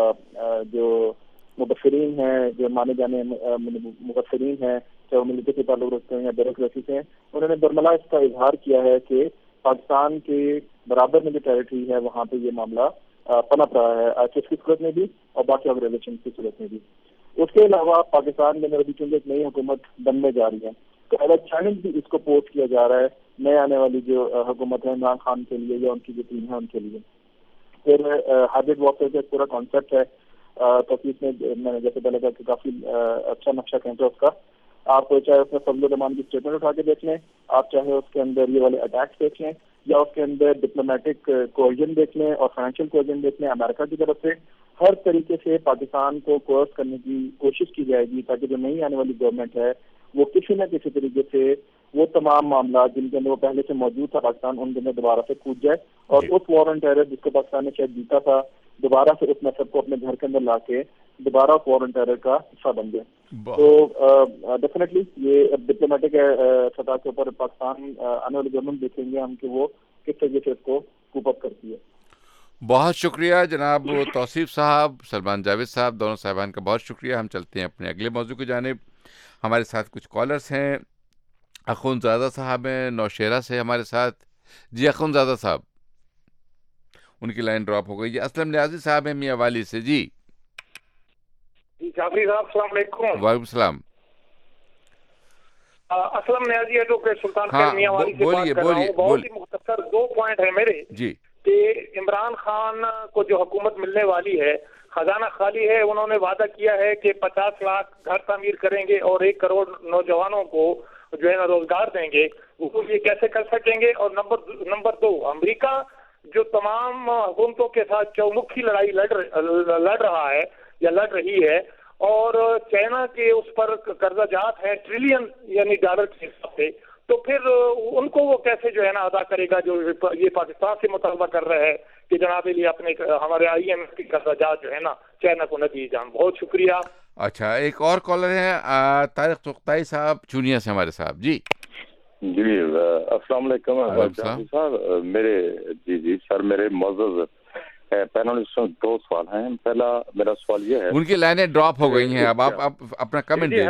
جو مبصرین ہیں، جو مانے جانے مبصرین ہیں، چاہے وہ ملٹری سے تعلق رکھتے ہیں یا بیوروکریسی سے، انہوں نے برملا اس کا اظہار کیا ہے کہ پاکستان کے برابر میں جو ٹیریٹری ہے وہاں پہ یہ معاملہ پنپ رہا ہے، ISIS کی صورت میں بھی اور باقی آرگنائزیشن کی صورت میں بھی. اس کے علاوہ پاکستان کے اندر ابھی چونکہ ایک نئی حکومت بننے جا رہی ہے تو ایز چیلنج بھی اس کو پوسٹ کیا جا رہا ہے نئے آنے والی جو حکومت ہے عمران خان کے لیے یا ان کی جو ٹیم ہے ان کے لیے. پھر ہائبرڈ وارفیئر کا پورا کانسیپٹ ہے، توفیق نے میں نے جیسے پہلے کہا کہ کافی اچھا نقشہ کھینچا اس کا. آپ چاہے اس میں فضل الرحمان کی اسٹیٹمنٹ اٹھا کے دیکھ لیں، آپ چاہے اس کے اندر یہ والے اٹیکس دیکھ لیں یا اس کے اندر ڈپلومیٹک کوئزن دیکھ لیں اور فائنینشیل کوئزن دیکھ لیں امریکہ کی طرف سے، ہر طریقے سے پاکستان کو کوئرس کرنے کی کوشش کی جائے گی تاکہ جو نئی آنے والی گورنمنٹ ہے وہ کسی نہ کسی طریقے سے وہ تمام معاملات جن کے اندر وہ پہلے سے موجود تھا پاکستان ان کے اندر دوبارہ سے کود جائے اور اس وار آن ٹیرر جس کو پاکستان نے شاید جیتا تھا دوبارہ سے اس میتھڈ کو اپنے گھر کے اندر لا کے دوبارہ اس وار آن ٹیرر کا حصہ بن جائے. تو ڈیفینیٹلی یہ ڈپلومیٹک سطح کے اوپر پاکستان آنے والی گورنمنٹ دیکھیں گے ہم کہ وہ کس طریقے سے اس کو کوپ اپ کرتی ہے. بہت شکریہ جناب توصیف صاحب، سلمان جاوید صاحب، دونوں صاحبان کا بہت شکریہ. ہم چلتے ہیں اپنے اگلے موضوع کی جانب. ہمارے ساتھ کچھ کالرز ہیں. اخونزادہ صاحب ہیں نوشہرہ سے ہمارے ساتھ. جی اخونزادہ صاحب، ان کی لائن ڈراپ ہو گئی. اسلم نیازی صاحب ہیں میاں والی سے. جی جعفری صاحب السلام علیکم. وعلیکم السلام. اسلم نیازی ایڈوکیٹ سلطان خیر میاں والی سے بات کر رہا ہوں. بہت ہی مختصر 2 پوائنٹ ہیں میرے. جی کہ عمران خان کو جو حکومت ملنے والی ہے خزانہ خالی ہے. انہوں نے وعدہ کیا ہے کہ 50 لاکھ گھر تعمیر کریں گے اور 1 کروڑ نوجوانوں کو جو ہے نا روزگار دیں گے. وہ یہ کیسے کر سکیں گے؟ اور نمبر 2، امریکہ جو تمام حکومتوں کے ساتھ چومکھی لڑائی لڑ رہا ہے یا لڑ رہی ہے اور چائنا کے اس پر قرضہ جات ہیں ٹریلین یعنی ڈالر کے حساب سے، تو پھر ان کو وہ کیسے جو ہے نا ادا کرے گا جو یہ پاکستان سے مطالبہ کر رہے ہیں کہ جناب علی اپنے ہمارے IMF کی قرضہ جات جو ہے نا چائنا کو نہ دی جان. بہت شکریہ. اچھا، ایک اور کالر ہیں طارق چغتائی صاحب چونیا سے ہمارے صاحب. جی السلام علیکم صاحب. جی سر میرے معزز پینلسٹوں 2 سوال ہیں. پہلا میرا سوال یہ ہے، ان کی لائنیں ڈراپ ہو گئی ہیں، اب آپ اپنا کمنٹ دیں.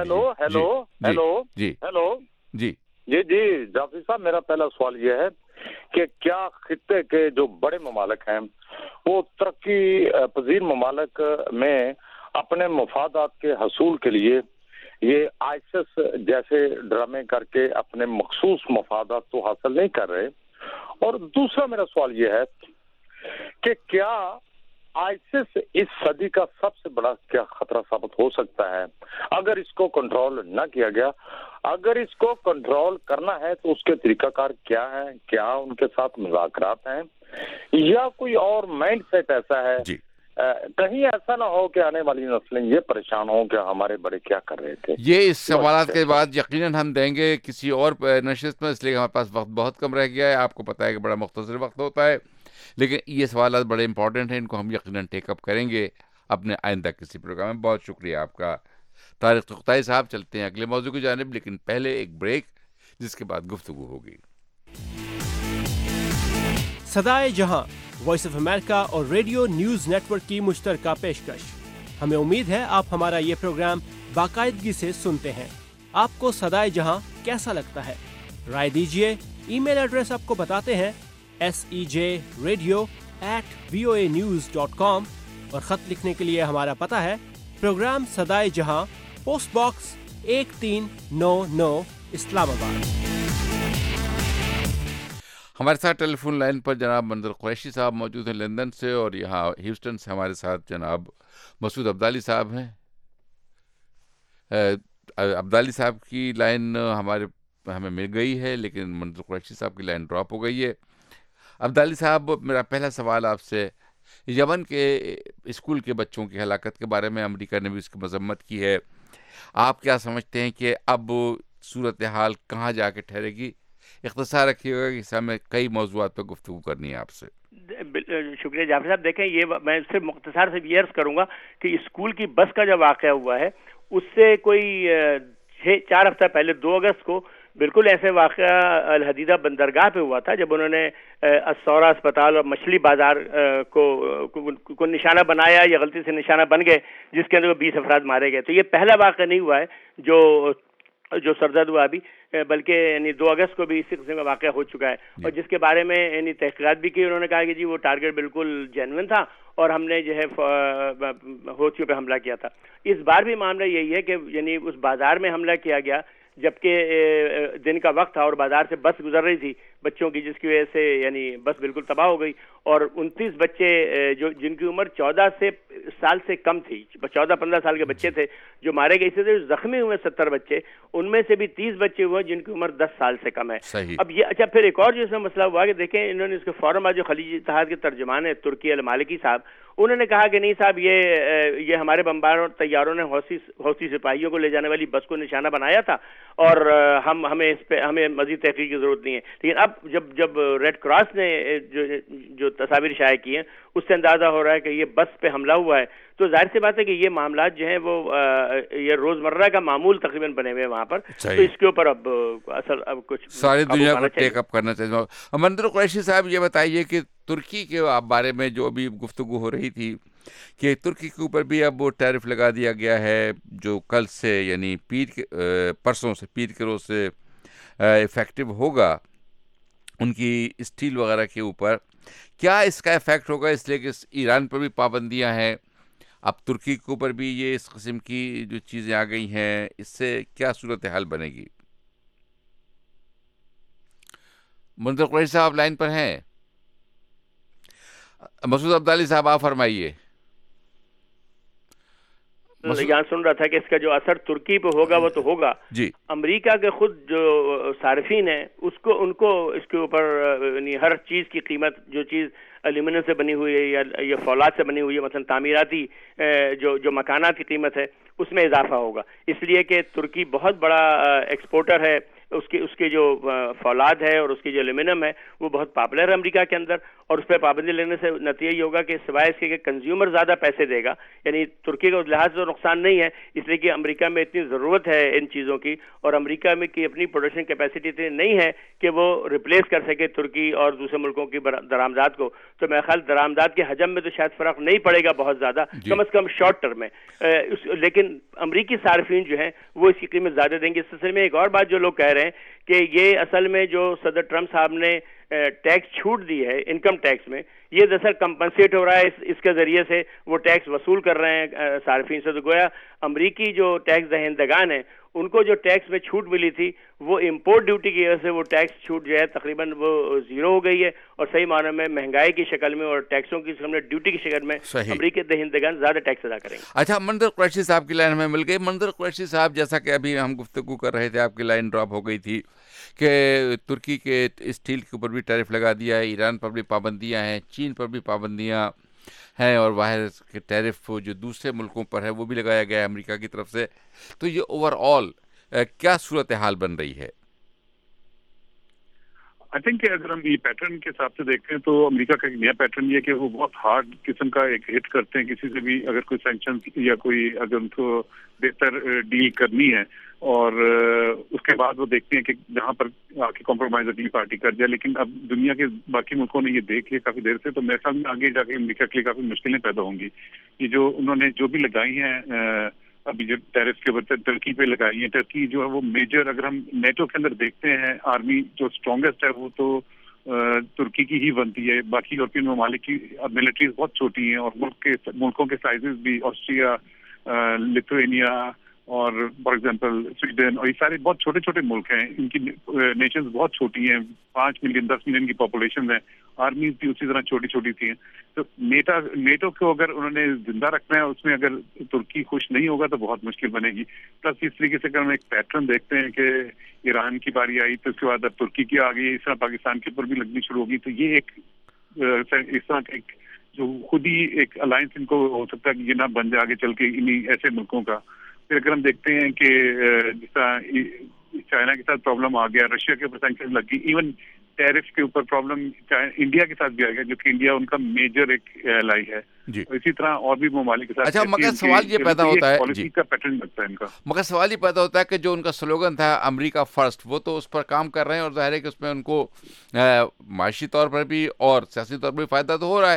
جی جعفری صاحب میرا پہلا سوال یہ ہے کہ کیا خطے کے جو بڑے ممالک ہیں وہ ترقی پذیر ممالک میں اپنے مفادات کے حصول کے لیے یہ آئسس جیسے ڈرامے کر کے اپنے مخصوص مفادات تو حاصل نہیں کر رہے. اور دوسرا میرا سوال یہ ہے کہ کیا آئسس اس صدی کا سب سے بڑا کیا خطرہ ثابت ہو سکتا ہے اگر اس کو کنٹرول نہ کیا گیا؟ اگر اس کو کنٹرول کرنا ہے تو اس کے طریقہ کار کیا ہے؟ کیا ان کے ساتھ مذاکرات ہیں یا کوئی اور مائنڈ سیٹ ایسا ہے؟ کہیں ایسا نہ ہو کہ آنے والی نسلیں یہ پریشان ہوں کہ ہمارے بڑے کیا کر رہے تھے. یہ اس سوالات کے بعد یقیناً ہم دیں گے کسی اور نشست میں، اس لیے ہمارے پاس وقت بہت کم رہ گیا ہے. آپ کو پتہ ہے کہ بڑا مختصر وقت ہوتا ہے، لیکن یہ سوالات بڑے امپورٹنٹ ہیں، ان کو ہم یقیناً ٹیک اپ کریں گے اپنے آئندہ کسی پروگرام میں. بہت شکریہ آپ کا طارق تختائی صاحب. چلتے ہیں اگلے موضوع کی جانب، لیکن پہلے ایک بریک جس کے بعد گفتگو ہوگی. صدائے جہاں وائس آف امریکہ اور ریڈیو نیوز نیٹ ورک کی مشترکہ پیشکش. ہمیں امید ہے آپ ہمارا یہ پروگرام باقاعدگی سے سنتے ہیں. آپ کو صدائے جہاں کیسا لگتا ہے؟ رائے دیجیے. ای میل ایڈریس آپ کو بتاتے ہیں sejradio@voanews.com اور خط لکھنے کے لیے ہمارا پتہ ہے پروگرام صدائے جہاں، پوسٹ باکس 1399 اسلام آباد. ہمارے ساتھ ٹیلی فون لائن پر جناب منظر قریشی صاحب موجود ہیں لندن سے، اور یہاں ہیوسٹن سے ہمارے ساتھ جناب مسعود عبدالی صاحب ہیں. عبدالی صاحب کی لائن ہمیں مل گئی ہے، لیکن منظر قریشی صاحب کی لائن ڈراپ ہو گئی ہے. عبدالی صاحب، میرا پہلا سوال آپ سے یمن کے اسکول کے بچوں کی ہلاکت کے بارے میں، امریکہ نے بھی اس کی مذمت کی ہے. آپ کیا سمجھتے ہیں کہ اب صورتحال کہاں جا کے ٹھہرے گی؟ اختصار رکھیے گا کہ ہمیں کئی موضوعات پہ گفتگو کرنی ہے آپ سے. شکریہ جعفر صاحب. دیکھیں، یہ میں صرف مختصر سے یہ عرض کروں گا کہ اسکول کی بس کا جو واقعہ ہوا ہے اس سے کوئی 4 ہفتہ پہلے 2 اگست کو بالکل ایسے واقعہ الحدیدہ بندرگاہ پہ ہوا تھا، جب انہوں نے الثورہ اسپتال اور مچھلی بازار کو نشانہ بنایا یا غلطی سے نشانہ بن گئے، جس کے اندر 20 افراد مارے گئے. تو یہ پہلا واقعہ نہیں ہوا ہے جو سرزد ہوا ابھی، بلکہ یعنی 2 اگست کو بھی اسی قسم کا واقعہ ہو چکا ہے، اور جس کے بارے میں یعنی تحقیقات بھی کی. انہوں نے کہا کہ جی وہ ٹارگٹ بالکل جینوئن تھا اور ہم نے جو ہے ہوتھیوں پہ حملہ کیا تھا. اس بار بھی معاملہ یہی ہے کہ یعنی اس بازار میں حملہ کیا گیا جبکہ دن کا وقت تھا اور بازار سے بس گزر رہی تھی بچوں کی، جس کی وجہ سے یعنی بس بالکل تباہ ہو گئی. اور 29 بچے جن کی عمر 14 سال سے کم تھی، 14-15 سال کے بچے تھے جو مارے گئے. اسی طرح زخمی ہوئے 70 بچے، ان میں سے بھی 30 بچے ہوئے جن کی عمر 10 سال سے کم ہے. اب یہ اچھا، پھر ایک اور جو اس میں مسئلہ ہوا کہ دیکھیں انہوں نے اس کے فوراً بعد جو خلیجی اتحاد کے ترجمان ہیں ترکی المالکی صاحب، انہوں نے کہا کہ نہیں صاحب، یہ ہمارے بمباروں اور طیاروں نے حوثی سپاہیوں کو لے جانے والی بس کو نشانہ بنایا تھا، اور ہمیں اس پہ مزید تحقیق کی ضرورت نہیں ہے. لیکن اب جب ریڈ کراس نے جو تصاویر شائع کی ہیں اس سے اندازہ ہو رہا ہے کہ یہ بس پہ حملہ ہوا ہے. تو ظاہر سی بات ہے کہ یہ معاملات جو ہیں وہ یہ روزمرہ کا معمول تقریباً بنے ہوئے وہاں پر. تو اس کے اوپر اب کچھ ساری دنیا کو ٹیک اپ کرنا چاہیے. منظر قریشی صاحب، یہ بتائیے کہ ترکی کے بارے میں جو ابھی گفتگو ہو رہی تھی کہ ترکی کے اوپر بھی اب وہ ٹیرف لگا دیا گیا ہے جو کل سے یعنی پرسوں سے پیر کے روز سے افیکٹو ہوگا ان کی اسٹیل وغیرہ کے اوپر. کیا اس کا افیکٹ ہوگا؟ اس لیے کہ ایران پر بھی پابندیاں ہیں، اب ترکی کے اوپر بھی یہ اس قسم کی جو چیزیں آ گئی ہیں، اس سے کیا صورتحال بنے گی؟ منظر قریشی صاحب لائن پر ہیں؟ مسعود عبدالی صاحب آپ فرمائیے. یہاں سن رہا تھا کہ اس کا جو اثر ترکی پہ ہوگا وہ تو ہوگا جی. امریکہ کے خود جو صارفین ہیں ان کو اس کے اوپر یعنی ہر چیز کی قیمت، جو چیز ایلومینیم سے بنی ہوئی ہے یا فولاد سے بنی ہوئی ہے، مثلا تعمیراتی جو مکانات کی قیمت ہے اس میں اضافہ ہوگا، اس لیے کہ ترکی بہت بڑا ایکسپورٹر ہے. اس کی جو فولاد ہے اور اس کی جو ایلومینیم ہے وہ بہت پاپولر ہے امریکہ کے اندر، اور اس پہ پابندی لینے سے نتیجہ یہ ہوگا کہ سوائے اس کے کہ کنزیومر زیادہ پیسے دے گا، یعنی ترکی کا اس لحاظ سے نقصان نہیں ہے، اس لیے کہ امریکہ میں اتنی ضرورت ہے ان چیزوں کی، اور امریکہ میں کی اپنی پروڈکشن کیپیسٹی اتنی نہیں ہے کہ وہ ریپلیس کر سکے ترکی اور دوسرے ملکوں کی درآمدات کو. تو میرا خیال درآمدات کے حجم میں تو شاید فرق نہیں پڑے گا بہت زیادہ، کم از کم شارٹ ٹرم میں. لیکن امریکی صارفین جو ہیں وہ اس کی قیمت زیادہ دیں گے. اس سلسلے میں ایک اور بات جو لوگ کہہ رہے ہیں کہ یہ اصل میں جو صدر ٹرمپ صاحب نے ٹیکس چھوٹ دی ہے انکم ٹیکس میں، یہ دراصل کمپنسیٹ ہو رہا ہے اس کے ذریعے سے وہ ٹیکس وصول کر رہے ہیں صارفین سے. تو گویا امریکی جو ٹیکس دہندگان ہیں ان کو جو ٹیکس میں چھوٹ ملی تھی وہ امپورٹ ڈیوٹی کی وجہ سے وہ ٹیکس چھوٹ جو ہے تقریباً وہ زیرو ہو گئی ہے, اور صحیح معنی میں مہنگائی کی شکل میں اور ٹیکسوں کی شکل میں ڈیوٹی کی شکل میں امریکی دہندگان زیادہ ٹیکس ادا کریں گے. اچھا, منظر قریشی صاحب کی لائن ہمیں مل گئی. منظر قریشی صاحب, جیسا کہ ابھی ہم گفتگو کر رہے تھے آپ کی لائن ڈراپ ہو گئی تھی کہ ترکی کے اسٹیل کے اوپر بھی ٹیرف لگا دیا ہے, ایران پر بھی پابندیاں ہیں, چین پر بھی پابندیاں ہیں, اور باہر کے ٹیرف جو دوسرے ملکوں پر ہے وہ بھی لگایا گیا ہے امریکہ کی طرف سے. تو یہ اوور آل کیا صورتحال بن رہی ہے؟ آئی تھنک کہ اگر ہم یہ پیٹرن کے حساب سے دیکھتے ہیں تو امریکہ کا ایک نیا پیٹرن یہ ہے کہ وہ بہت ہارڈ قسم کا ایک ہٹ کرتے ہیں کسی سے بھی, اگر کوئی سینکشن یا کوئی اگر ان کو بہتر ڈیل کرنی ہے, اور اس کے بعد وہ دیکھتے ہیں کہ جہاں پر آ کے کمپرومائز اگلی پارٹی کر جائے. لیکن اب دنیا کے باقی ملکوں نے یہ دیکھ لیا کافی دیر سے, تو میرے خیال میں آگے جا کے امریکہ کے لیے کافی مشکلیں پیدا ہوں گی. یہ جو انہوں نے جو بھی لگائی ہیں ابھی جو ٹیرف کے اوپر ترکی پہ لگائی ہیں, ترکی جو ہے وہ میجر, اگر ہم نیٹو کے اندر دیکھتے ہیں آرمی جو اسٹرانگیسٹ ہے وہ تو ترکی کی ہی بنتی ہے. باقی یورپین ممالک کی ملٹریز بہت چھوٹی ہیں, اور ملکوں کے سائزز بھی آسٹریا, لتھوینیا اور فار ایگزامپل سویڈن, اور یہ سارے بہت چھوٹے چھوٹے ملک ہیں. ان کی نیشنز بہت چھوٹی ہیں, 5 ملین 10 ملین کی پاپولیشن ہے, آرمیز بھی اسی طرح چھوٹی چھوٹی سی ہیں. تو نیٹو کو اگر انہوں نے زندہ رکھنا ہے, اس میں اگر ترکی خوش نہیں ہوگا تو بہت مشکل بنے گی. پلس اس طریقے سے اگر ہم ایک پیٹرن دیکھتے ہیں کہ ایران کی باری آئی تو اس کے بعد اب ترکی کی آ گئی, اس طرح پاکستان کے اوپر بھی لگنی شروع ہوگی. تو یہ ایک اس طرح ایک جو خود ہی ایک الائنس ان کو ہو سکتا ہے کہ یہ نہ بن جائے آگے چل کے انہیں ایسے ملکوں کا. پھر اگر ہم دیکھتے ہیں کہ جس طرح چائنا کے ساتھ پرابلم آ گیا, رشیا کے اوپر سینکشن لگ گئی, ایون ٹیرف کے اوپر پرابلم انڈیا کے ساتھ بھی آ گیا, جو کہ انڈیا ان کا میجر ایک ایلائی ہے. اسی طرح اور بھی ممالک کے ساتھ. اچھا, مگر سوال یہ پیدا ہوتا ہے, پالیسی کا پیٹرن لگتا ہے ان کا. مگر سوال یہ پیدا ہوتا ہے کہ جو ان کا سلوگن تھا امریکہ فرسٹ, وہ تو اس پر کام کر رہے ہیں, اور ظاہر ہے کہ اس میں ان کو معاشی طور پر بھی اور سیاسی طور پر بھی فائدہ تو ہو رہا ہے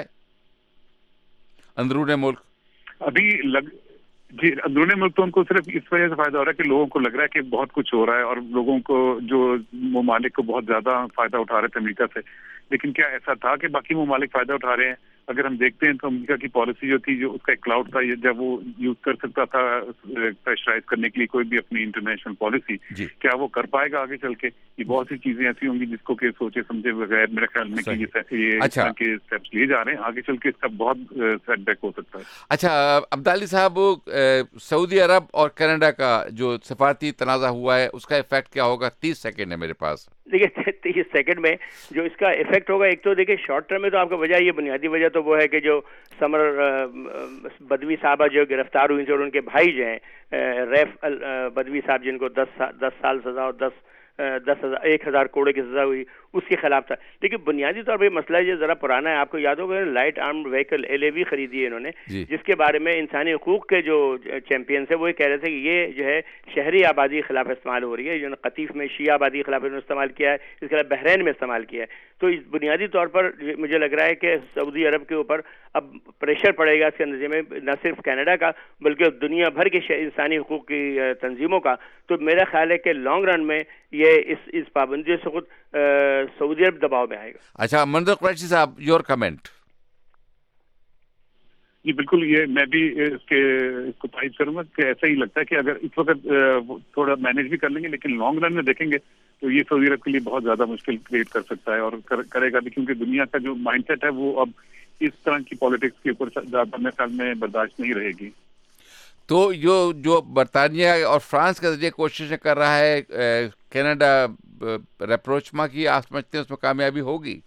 اندرون ملک. ابھی جی, اندرون ملک تو ان کو صرف اس وجہ سے فائدہ ہو رہا ہے کہ لوگوں کو لگ رہا ہے کہ بہت کچھ ہو رہا ہے, اور لوگوں کو جو ممالک کو بہت زیادہ فائدہ اٹھا رہے تھے امریکہ سے. لیکن کیا ایسا تھا کہ باقی ممالک فائدہ اٹھا رہے ہیں؟ اگر ہم دیکھتے ہیں تو امریکہ کی پالیسی جو تھی, جو اس کا ایک کلاؤڈ تھا, جب وہ یوز کر سکتا تھا پریشرائز کرنے کے لیے کوئی بھی اپنی انٹرنیشنل پالیسی, کیا وہ کر پائے گا آگے چل کے؟ یہ بہت سی چیزیں ایسی ہوں گی جس کو کہ سوچے سمجھے بغیر میرے خیال میں کہ یہ اس طرح کے اسٹیپس لیے جا رہے ہیں, آگے چل کے اس کا بہت سیٹ بیک ہو سکتا ہے. اچھا عبدالی صاحب, سعودی عرب اور کینیڈا کا جو سفارتی تنازع ہوا ہے اس کا افیکٹ کیا ہوگا؟ 30 سیکنڈ ہے میرے پاس. دیکھیے 30 سیکنڈ میں جو اس کا افیکٹ ہوگا, ایک تو دیکھیں شارٹ ٹرم میں تو آپ کا وجہ, یہ بنیادی وجہ تو وہ ہے کہ جو سمر بدوی صاحبہ جو گرفتار ہوئی تھی اور ان کے بھائی جو ہیں ریف بدوی صاحب جن کو 10 سال سزا اور 1,000 کروڑ کی سزا ہوئی, اس کے خلاف تھا. لیکن بنیادی طور پہ مسئلہ یہ ذرا پرانا ہے. آپ کو یاد ہوگا لائٹ آرمڈ وہیکل LAV خریدی ہے انہوں نے, جس کے بارے میں انسانی حقوق کے جو چیمپئنس ہیں وہ یہ کہہ رہے تھے کہ یہ جو ہے شہری آبادی کے خلاف استعمال ہو رہی ہے. جو قطیف میں شیعہ آبادی کے خلاف انہوں نے استعمال کیا ہے, اس کے خلاف بحرین میں استعمال کیا ہے. تو اس بنیادی طور پر مجھے لگ رہا ہے کہ سعودی عرب کے اوپر اب پریشر پڑے گا اس کے نتیجے میں, نہ صرف کینیڈا کا بلکہ دنیا بھر کے انسانی حقوق کی تنظیموں کا. تو میرا خیال ہے کہ لانگ رن میں یہ اس پابندی سے خود سعودی عرب دباؤ میں آئے گا. اچھا منظر قریشی صاحب, یور کمنٹ. جی بالکل, یہ میں بھی اس کو تائید کروں گا کہ ایسا ہی لگتا ہے کہ اگر اس وقت تھوڑا مینیج بھی کر لیں گے, لیکن لانگ رن میں دیکھیں گے تو یہ سعودی عرب کے لیے بہت زیادہ مشکل کریٹ کر سکتا ہے, اور کرے گا بھی, کیونکہ دنیا کا جو مائنڈ سیٹ ہے وہ اب اس طرح کی پالیٹکس کے اوپر زیادہ میرے خیال میں برداشت نہیں رہے گی. تو جو برطانیہ اور فرانس کے ذریعے کوششیں کر رہا ہے کینیڈا ریپروچما کی, آپ سمجھتے ہیں اس میں کامیابی ہوگی؟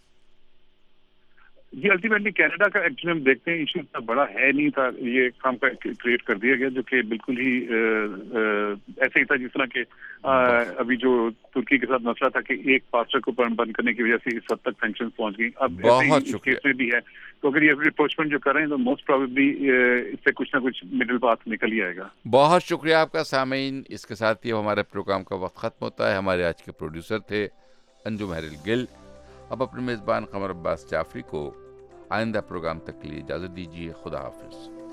جی الٹیمیٹلی کینیڈا کا ایکچولی ہم دیکھتے ہیں ایشو اتنا بڑا ہے نہیں تھا, یہ کام کا کریٹ کر دیا گیا جو کہ بالکل ہی ایسے ہی تھا جس طرح کہ ابھی جو ترکی کے ساتھ مسئلہ تھا کہ ایک پاسٹر کو بند کرنے کی وجہ سے اس حد تک سینکشن پہنچ گئی. اب ایسے کیس میں بھی ہے, تو اگر یہ ریپروچمنٹ جو کر رہے ہیں تو موسٹ پروبیبلی اس سے کچھ نہ کچھ مڈل پاتھ نکل ہی آئے گا. بہت شکریہ آپ کا. سامعین, اس کے ساتھ ہی ہمارے پروگرام کا وقت ختم ہوتا ہے. ہمارے آج کے پروڈیوسر تھے انجم ہیرل گل. اب اپنے میزبان قمر عباس جعفری کو آئندہ پروگرام تک کے لیے اجازت دیجیے. خدا حافظ.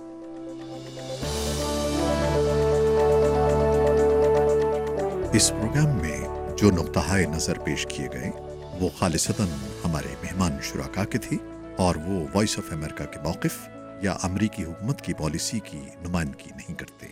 اس پروگرام میں جو نقطہ نظر پیش کیے گئے وہ خالصتاً ہمارے مہمان شرکا کے تھی اور وہ وائس آف امریکہ کے موقف یا امریکی حکومت کی پالیسی کی نمائندگی نہیں کرتے۔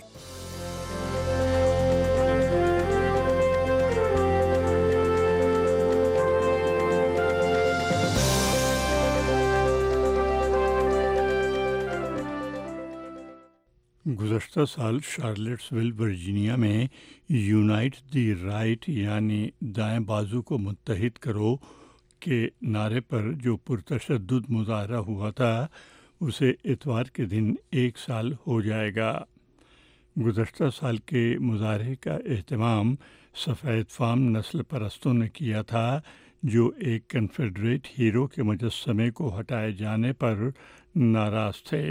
گزشتہ سال شارلٹسویل ورجینیا میں یونائٹ دی رائٹ یعنی دائیں بازو کو متحد کرو کے نعرے پر جو پرتشدد مظاہرہ ہوا تھا اسے اتوار کے دن 1 سال ہو جائے گا۔ گزشتہ سال کے مظاہرے کا اہتمام سفید فام نسل پرستوں نے کیا تھا جو ایک کنفیڈریٹ ہیرو کے مجسمے کو ہٹائے جانے پر ناراض تھے۔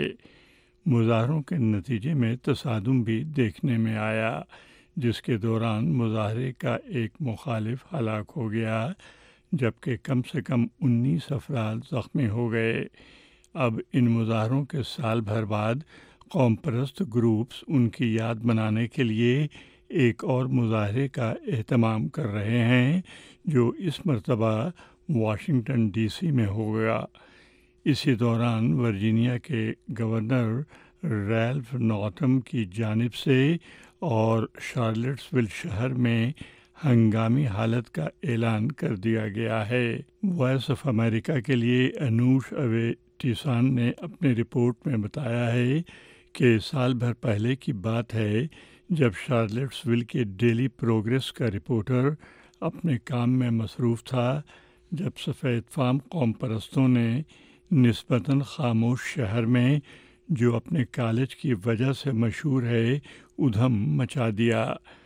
مظاہروں کے نتیجے میں تصادم بھی دیکھنے میں آیا، جس کے دوران مظاہرے کا ایک مخالف ہلاک ہو گیا جبکہ کم سے کم 19 افراد زخمی ہو گئے۔ اب ان مظاہروں کے سال بھر بعد قوم پرست گروپس ان کی یاد منانے کے لیے ایک اور مظاہرے کا اہتمام کر رہے ہیں جو اس مرتبہ واشنگٹن ڈی سی میں ہوگا۔ اسی دوران ورجینیا کے گورنر ریلف نارتھم کی جانب سے اور شارلٹسویل شہر میں ہنگامی حالت کا اعلان کر دیا گیا ہے۔ وائس آف امریکہ کے لیے انوش اویٹیسان نے اپنی رپورٹ میں بتایا ہے کہ سال بھر پہلے کی بات ہے جب شارلٹسویل کے ڈیلی پروگریس کا رپورٹر اپنے کام میں مصروف تھا، جب سفید فام قوم پرستوں نے نسبتاً خاموش شہر میں جو اپنے کالج کی وجہ سے مشہور ہے ادھم مچا دیا۔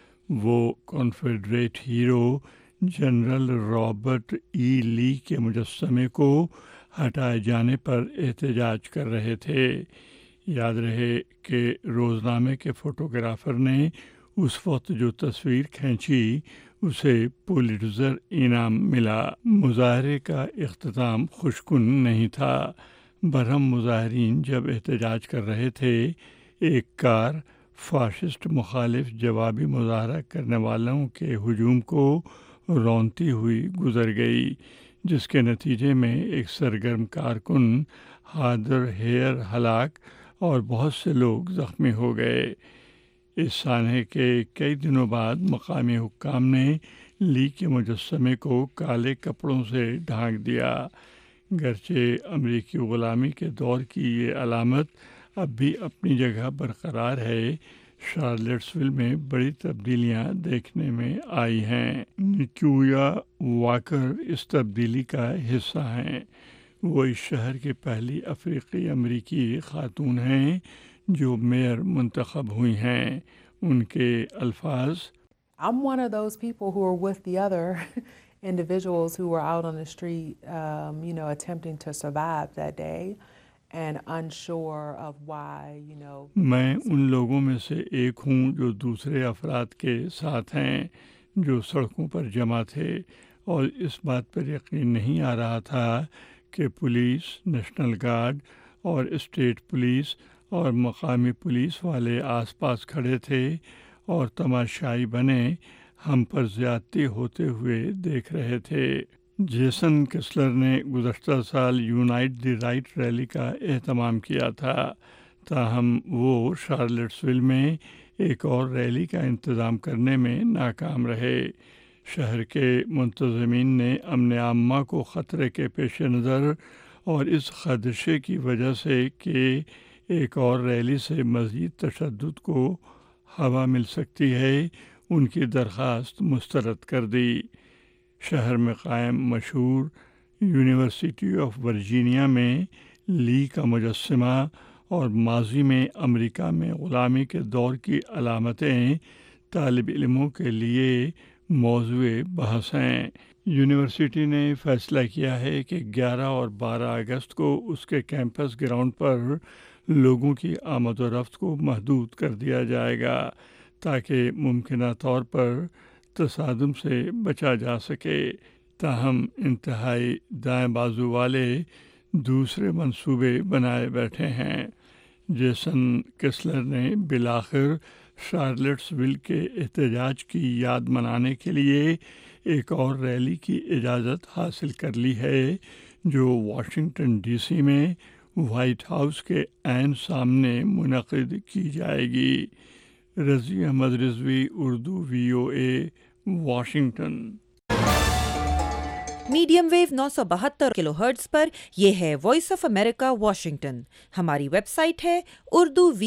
وہ Confederate hero general Robert E Lee کے مجسمے کو ہٹائے جانے پر احتجاج کر رہے تھے۔ یاد رہے کہ روزنامے کے فوٹوگرافر نے اس وقت جو تصویر کھینچی اسے پولیٹزر انعام ملا۔ مظاہرے کا اختتام خوشکن نہیں تھا۔ برہم مظاہرین جب احتجاج کر رہے تھے، ایک کار فاشسٹ مخالف جوابی مظاہرہ کرنے والوں کے ہجوم کو رونتی ہوئی گزر گئی، جس کے نتیجے میں ایک سرگرم کارکن ہادر ہیئر ہلاک اور بہت سے لوگ زخمی ہو گئے۔ اس سانحے کے کئی دنوں بعد مقامی حکام نے لی کے مجسمے کو کالے کپڑوں سے ڈھانک دیا۔ گرچہ امریکی غلامی کے دور کی یہ علامت اب بھی اپنی جگہ برقرار ہے، شارلٹسویل میں بڑی تبدیلیاں دیکھنے میں آئی ہیں۔ نکویا واکر اس تبدیلی کا حصہ ہیں۔ وہ اس شہر کی پہلی افریقی امریکی خاتون ہیں جو میئر منتخب ہوئی ہیں۔ ان کے الفاظ: I'm one of those people who are with the other individuals who were out on the street, attempting to survive that day and unsure of why, میں ان لوگوں میں سے ایک ہوں جو دوسرے افراد کے ساتھ ہیں جو سڑکوں پر جمع تھے اور اس بات پر یقین نہیں آ رہا تھا کہ پولیس، نیشنل گارڈ اور اسٹیٹ پولیس اور مقامی پولیس والے آس پاس کھڑے تھے اور تماشائی بنے ہم پر زیادتی ہوتے ہوئے دیکھ رہے تھے۔ جیسن کسلر نے گزشتہ سال یونائٹ دی رائٹ ریلی کا اہتمام کیا تھا، تاہم وہ شارلٹسویل میں ایک اور ریلی کا انتظام کرنے میں ناکام رہے۔ شہر کے منتظمین نے امن عامہ کو خطرے کے پیش نظر اور اس خدشے کی وجہ سے کہ ایک اور ریلی سے مزید تشدد کو ہوا مل سکتی ہے، ان کی درخواست مسترد کر دی۔ شہر میں قائم مشہور یونیورسٹی آف ورجینیا میں لی کا مجسمہ اور ماضی میں امریکہ میں غلامی کے دور کی علامتیں طالب علموں کے لیے موضوع بحث ہیں۔ یونیورسٹی نے فیصلہ کیا ہے کہ 11 اور 12 اگست کو اس کے کیمپس گراؤنڈ پر لوگوں کی آمد و رفت کو محدود کر دیا جائے گا تاکہ ممکنہ طور پر تصادم سے بچا جا سکے۔ تاہم انتہائی دائیں بازو والے دوسرے منصوبے بنائے بیٹھے ہیں۔ جیسن کسلر نے بالآخر شارلٹسویل کے احتجاج کی یاد منانے کے لیے ایک اور ریلی کی اجازت حاصل کر لی ہے جو واشنگٹن ڈی سی میں وائٹ ہاؤس کے عین سامنے منعقد کی جائے گی۔ Razi Ahmed Rizvi, Urdu VOA، Washington. Medium wave 972 kilohertz پر یہ ہے وائس آف امریکہ واشنگٹن۔ ہماری ویب سائٹ ہے urdu